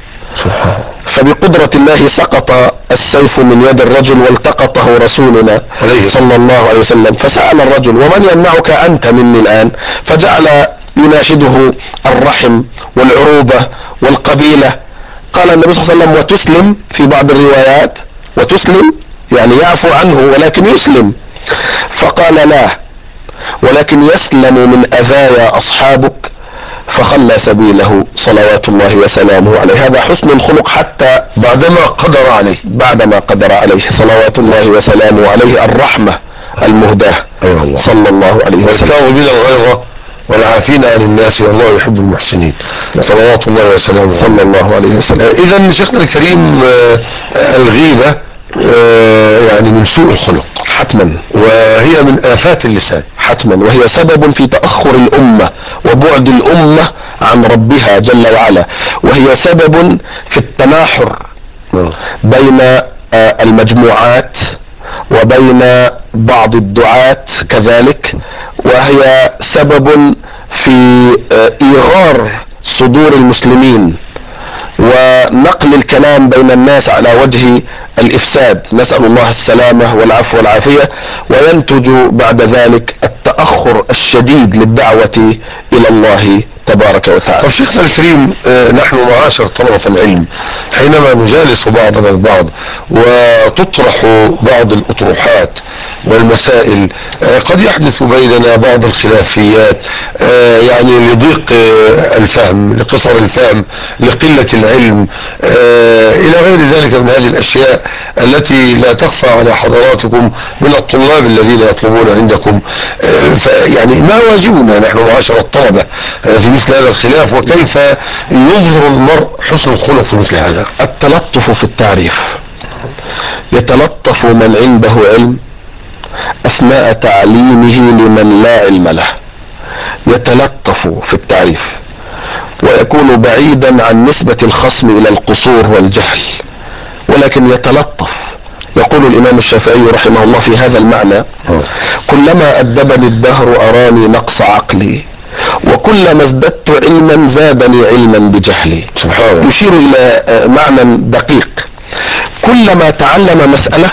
فبقدرة الله سقط السيف من يد الرجل والتقطه رسولنا صلى الله عليه وسلم. فسأل الرجل ومن يمنعك أنت مني الآن؟ فجعل يناشده الرحم والعروبة والقبيلة. قال النبي صلى الله عليه وسلم وتسلم في بعض الروايات، وتسلم يعني يعفو عنه ولكن يسلم. فقال لا، ولكن يسلم من أذايا أصحابك، فخلى سبيله صلوات الله وسلامه عليه. هذا حسن الخلق حتى بعدما قدر عليه بعدما قدر عليه صلوات الله وسلامه عليه الرحمة المهداة. أيوة الله. صلى الله عليه وسلم. والكاظمين الغيظ والعافين عن الناس والله يحب المحسنين صلوات الله وسلامه صلى الله عليه وسلم. إذا شيخنا الكريم الغيبة يعني من سوء الخلق حتما، وهي من آفات اللسان حتما، وهي سبب في تأخر الأمة وبعد الأمة عن ربها جل وعلا، وهي سبب في التناحر بين المجموعات وبين بعض الدعاة كذلك، وهي سبب في إيغار صدور المسلمين ونقل الكلام بين الناس على وجه الإفساد. نسأل الله السلامة والعفو والعافية، وينتج بعد ذلك التأخر الشديد للدعوة إلى الله تبارك وتعالى. طب شيخنا الكريم، آه، نحن معاشر طلبة العلم حينما نجالس بعضنا البعض وتطرح بعض الأطروحات والمسائل، آه، قد يحدث بيننا بعض الخلافيات، آه، يعني لضيق آه، الفهم، لقصر الفهم، لقلة العلم، آه، إلى غير ذلك من هذه الأشياء التي لا تخفى على حضراتكم من الطلاب الذين يطلبون عندكم. آه، يعني ما واجبنا نحن معاشر الطلبة آه، في مثل هذا الخلاف، وكيف يظهر المرء حسن الخلق في مثل هذا؟ التلطف في التعريف. يتلطف من عنده علم اثناء تعليمه لمن لا علم له، يتلطف في التعريف ويكون بعيدا عن نسبة الخصم الى القصور والجهل، ولكن يتلطف. يقول الامام الشافعي رحمه الله في هذا المعنى: كلما ادبني الدهر اراني نقص عقلي، وكلما ازددت علما زادني علما بجهلي. سبحان الله. يشير الى معنى دقيق. كلما تعلم مسألة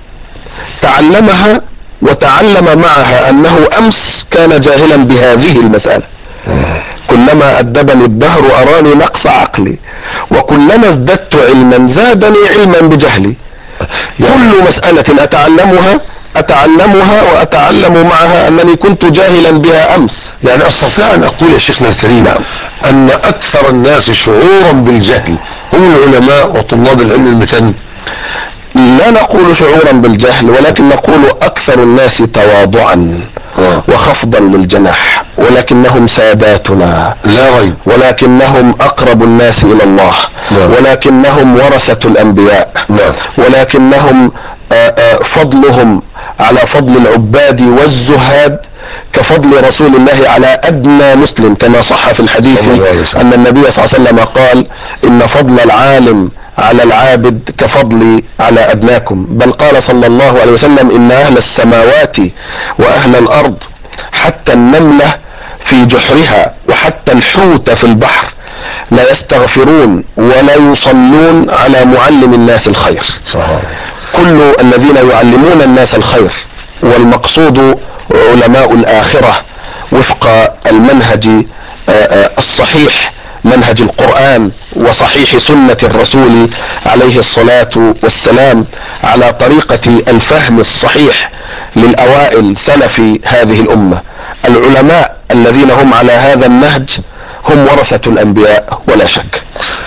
تعلمها وتعلم معها انه امس كان جاهلا بهذه المسألة. كلما ادبني الدهر اراني نقص عقلي، وكلما ازددت علما زادني علما بجهلي. كل مسألة اتعلمها اتعلمها واتعلم معها انني كنت جاهلا بها امس. يعني استطيع ان اقول يا شيخنا الكريم ان اكثر الناس شعورا بالجهل هم العلماء وطلاب العلم المتن؟ لا نقول شعورا بالجهل، ولكن نقول اكثر الناس تواضعا وخفضا للجناح، ولكنهم ساداتنا لا ريب، ولكنهم اقرب الناس الى الله، ولكنهم ورثة الانبياء، ولكنهم آآ آآ فضلهم على فضل العباد والزهاد كفضل رسول الله على ادنى مسلم، كما صح في الحديث ان النبي صلى الله عليه وسلم قال: ان فضل العالم على العابد كفضلي على ادناكم. بل قال صلى الله عليه وسلم: ان اهل السماوات واهل الارض حتى النملة في جحرها وحتى الحوت في البحر لا يستغفرون ولا يصلون على معلم الناس الخير. صحيح. كل الذين يعلمون الناس الخير، والمقصود علماء الآخرة وفق المنهج الصحيح، منهج القرآن وصحيح سنة الرسول عليه الصلاة والسلام، على طريقة الفهم الصحيح للأوائل سلف هذه الأمة. العلماء الذين هم على هذا النهج هم ورثة الأنبياء ولا شك.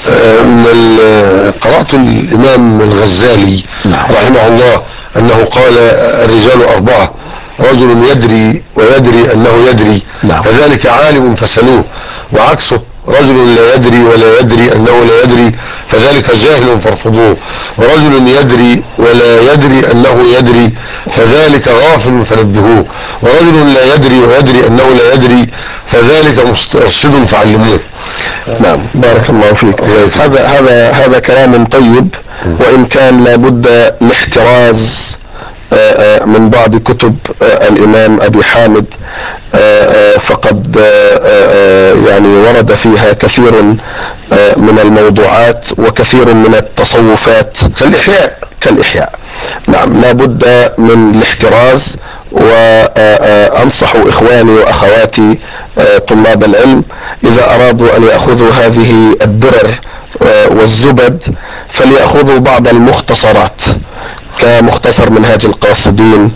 قرأت الإمام الغزالي رحمه الله أنه قال: الرجال أربعة، رجل يدري ويدري أنه يدري فذلك عالم فسلوه، وعكسه رجل لا يدري ولا يدري أنه لا يدري فذلك جاهل فارفضوه، ورجل يدري ولا يدري أنه يدري فذلك غافل فنبهوه، ورجل لا يدري ويدري أنه لا يدري فذلك مسترشد فعلموه. نعم، بارك الله فيك. هذا هذا هذا كلام طيب، وإن كان لابد الاحتراز من بعض كتب الامام ابي حامد، فقد يعني ورد فيها كثير من الموضوعات وكثير من التصوفات كالإحياء كالإحياء. نعم، لابد من الاحتراز، وانصح اخواني واخواتي طلاب العلم اذا ارادوا ان ياخذوا هذه الدرر والزبد فليأخذوا بعض المختصرات كمختصر منهاج القاصدين،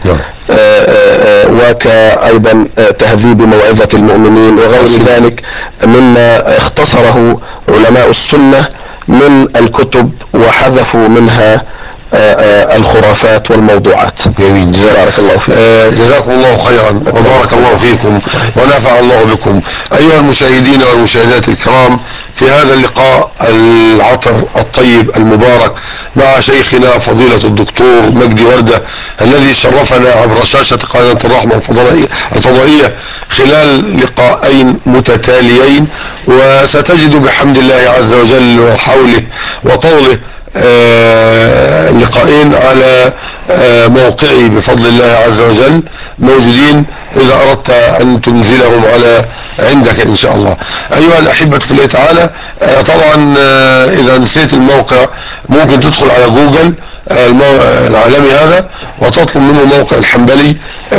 وكأيضا تهذيب موعظة المؤمنين وغير ذلك مما اختصره علماء السنة من الكتب وحذفوا منها الخرافات والموضوعات. جميل، جزاك الله فيكم. جزاكم الله خيرا وبارك الله فيكم ونفع الله بكم. ايها المشاهدين والمشاهدات الكرام، في هذا اللقاء العطر الطيب المبارك مع شيخنا فضيلة الدكتور مجدي وردة الذي شرفنا عبر شاشة قناة الرحمة الفضائية خلال لقاءين متتاليين، وستجد بحمد الله عز وجل وحوله وطوله آه لقاءين على آه موقعي بفضل الله عز وجل موجودين اذا اردت ان تنزلهم على عندك ان شاء الله. ايها الاحبة في الله تعالى، آه طبعا آه اذا نسيت الموقع ممكن تدخل على جوجل العالمي هذا وتطلب منه موقع الحنبلي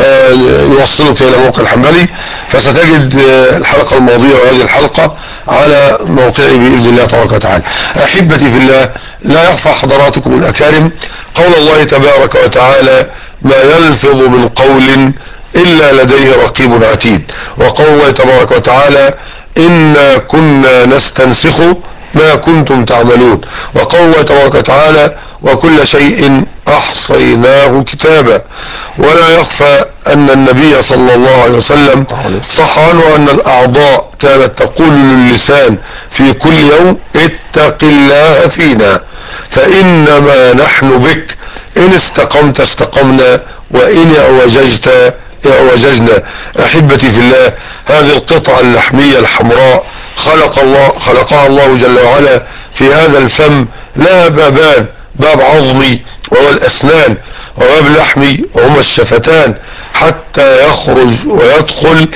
يوصلك الى موقع الحنبلي، فستجد الحلقة الماضية وهذه الحلقة على موقعي بإذن الله تبارك وتعالى. احبتي في الله، لا يخفى حضراتكم الأكارم قول الله تبارك وتعالى: ما يلفظ من قول إلا لديه رقيب عتيد. وقول الله تبارك وتعالى: إنا كنا نستنسخ ما كنتم تعملون. وقول الله تبارك وتعالى: وكل شيء أحصيناه كتابا. ولا يخفى أن النبي صلى الله عليه وسلم صح عنه أن الأعضاء كانت تقول للسان في كل يوم: اتق الله فينا فإنما نحن بك، إن استقمت استقمنا وإن اعوججت اعوججنا. أحبتي في الله، هذه القطعة اللحمية الحمراء خلق الله خلقها الله جل وعلا في هذا الفم لها بابان: باب عظمي وهو الأسنان، وباب لحمي وهما الشفتان، حتى يخرج ويدخل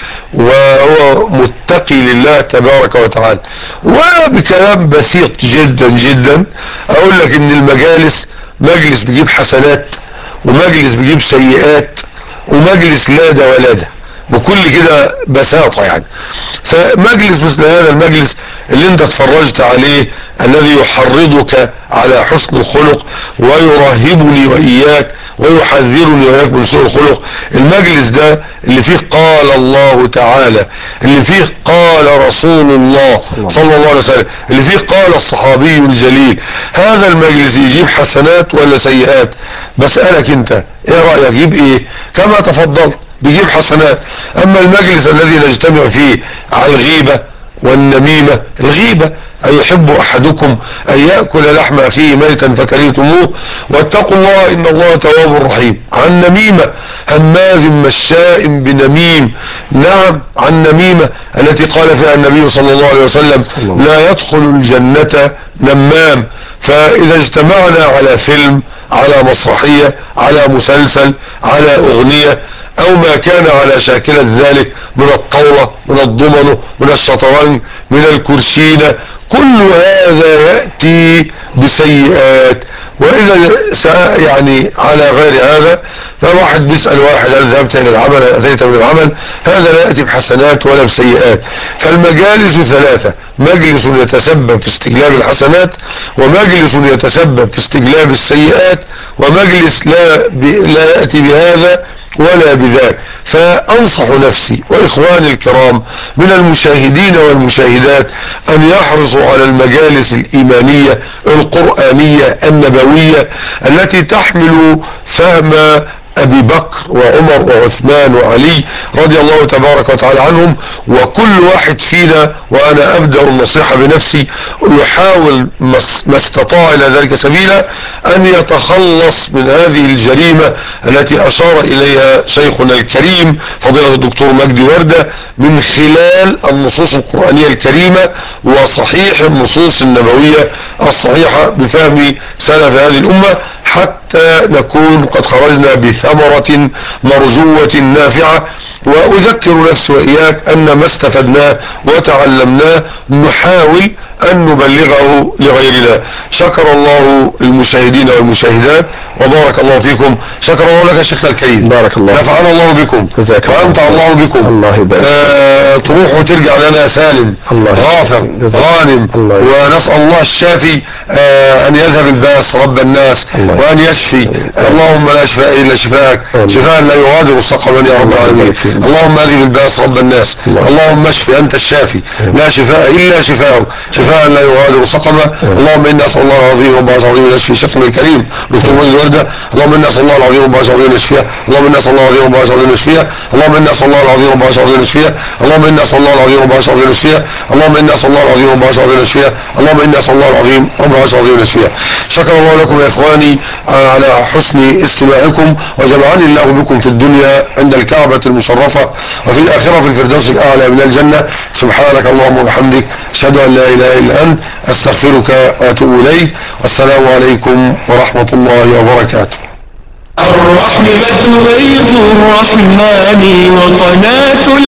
وهو متقي لله تبارك وتعالى. وبكلام بسيط جدا جدا اقول لك ان المجالس مجلس بيجيب حسنات، ومجلس بيجيب سيئات، ومجلس لا ده ولا ده، بكل كده بساطة يعني. فمجلس مثل هذا المجلس اللي انت اتفرجت عليه، الذي يحرضك على حسن الخلق ويرهبني وإياك ويحذرني وإياك من سوء الخلق، المجلس ده اللي فيه قال الله تعالى، اللي فيه قال رسول الله صلى الله عليه وسلم، اللي فيه قال الصحابي الجليل، هذا المجلس يجيب حسنات ولا سيئات؟ بسألك انت ايه رأيك؟ يجيب ايه؟ كما تفضلت بيجيب حسنات. اما المجلس الذي نجتمع فيه على الغيبة والنميمة، الغيبة: أيحب أحدكم أن يأكل لحم أخيه ميتا فكرهتموه واتقوا الله إن الله تواب رحيم. عن نميمة: هماز مشاء بنميم. نعم، عن نميمة التي قال فيها النبي صلى الله عليه وسلم: لا يدخل الجنة نمام. فإذا اجتمعنا على فيلم، على مسرحية، على مسلسل، على أغنية، او ما كان على شاكلة ذلك من الطاولة، من الضمنة، من الشطرنج، من الكرسينة، كل هذا يأتي بسيئات. واذا يعني على غير هذا، فواحد بيسأل واحد: هل ذهبت الى العمل؟ اتيت من العمل؟ هذا لا يأتي بحسنات ولا بسيئات. فالمجالس ثلاثة: مجلس يتسبب في استجلاب الحسنات، ومجلس يتسبب في استجلاب السيئات، ومجلس لا, لا يأتي بهذا ولا بذاك. فأنصح نفسي وإخواني الكرام من المشاهدين والمشاهدات أن يحرصوا على المجالس الإيمانية القرآنية النبوية التي تحمل فهم أبي بكر وعمر وعثمان وعلي رضي الله تبارك وتعالى عنهم. وكل واحد فينا، وأنا أبدأ النصيحة بنفسي، يحاول ما استطاع إلى ذلك سبيلا أن يتخلص من هذه الجريمة التي أشار إليها شيخنا الكريم فضيلة الدكتور مجدي وردة من خلال النصوص القرآنية الكريمة وصحيح النصوص النبوية الصحيحة بفهم سلف هذه الأمة، حتى نكون قد خرجنا بثمرة مرجوة نافعة. وأذكر نفسي وإياك أن ما استفدناه وتعلمناه نحاول أن نبلغه لغيرنا. شكر الله للمشاهدين والمشاهدات وبارك الله فيكم. شكر الله لك شيخنا الكريم، بارك الله، نفعنا الله بكم وأمتع الله بكم. الله يبارك. آه تروح وترجع لنا سالم غافر غانم، ونسأل الله الشافي آه أن يذهب الباس رب الناس وأن يشفي. اللهم لا شفاء إلا شفاءك، شفاء لا يغادر سقما يا رب العالمين. اللهم اذهب الباس رب الناس، اللهم اشفي أنت الشافي، لا شفاء إلا شفاءك، شفاء لا يغادر سقما. اللهم إنا نسأل الله العظيم رب العالمين أن يشفي شيخنا الكريم دكتور مجدي وردة. اللهم إنا نسأل الله العظيم رب العالمين أن يشفيه. اللهم إنا نسأل الله العظيم رب العالمين أن يشفيه. اللهم إنا نسأل الله العظيم رب العالمين أن يشفيه. اللهم إنا نسأل الله العظيم رب العالمين أن يشفيه. اللهم إنا نسأل الله العظيم رب العالمين أن يشفيه. اللهم إنا نسأل الله العظيم رب العالمين أن يشفيه. شكر الله لكم يا إخواني على حسن استماعكم، وجمعني الله بكم في الدنيا عند الكعبة المشرفة، وفي الآخرة في الفردوس الأعلى من الجنة. سبحانك اللهم وبحمدك، أشهد أن لا إله إلا أنت، أستغفرك وأتوب إليك. والسلام عليكم ورحمة الله وبركاته. الرحمة بيض الرحمن وقناة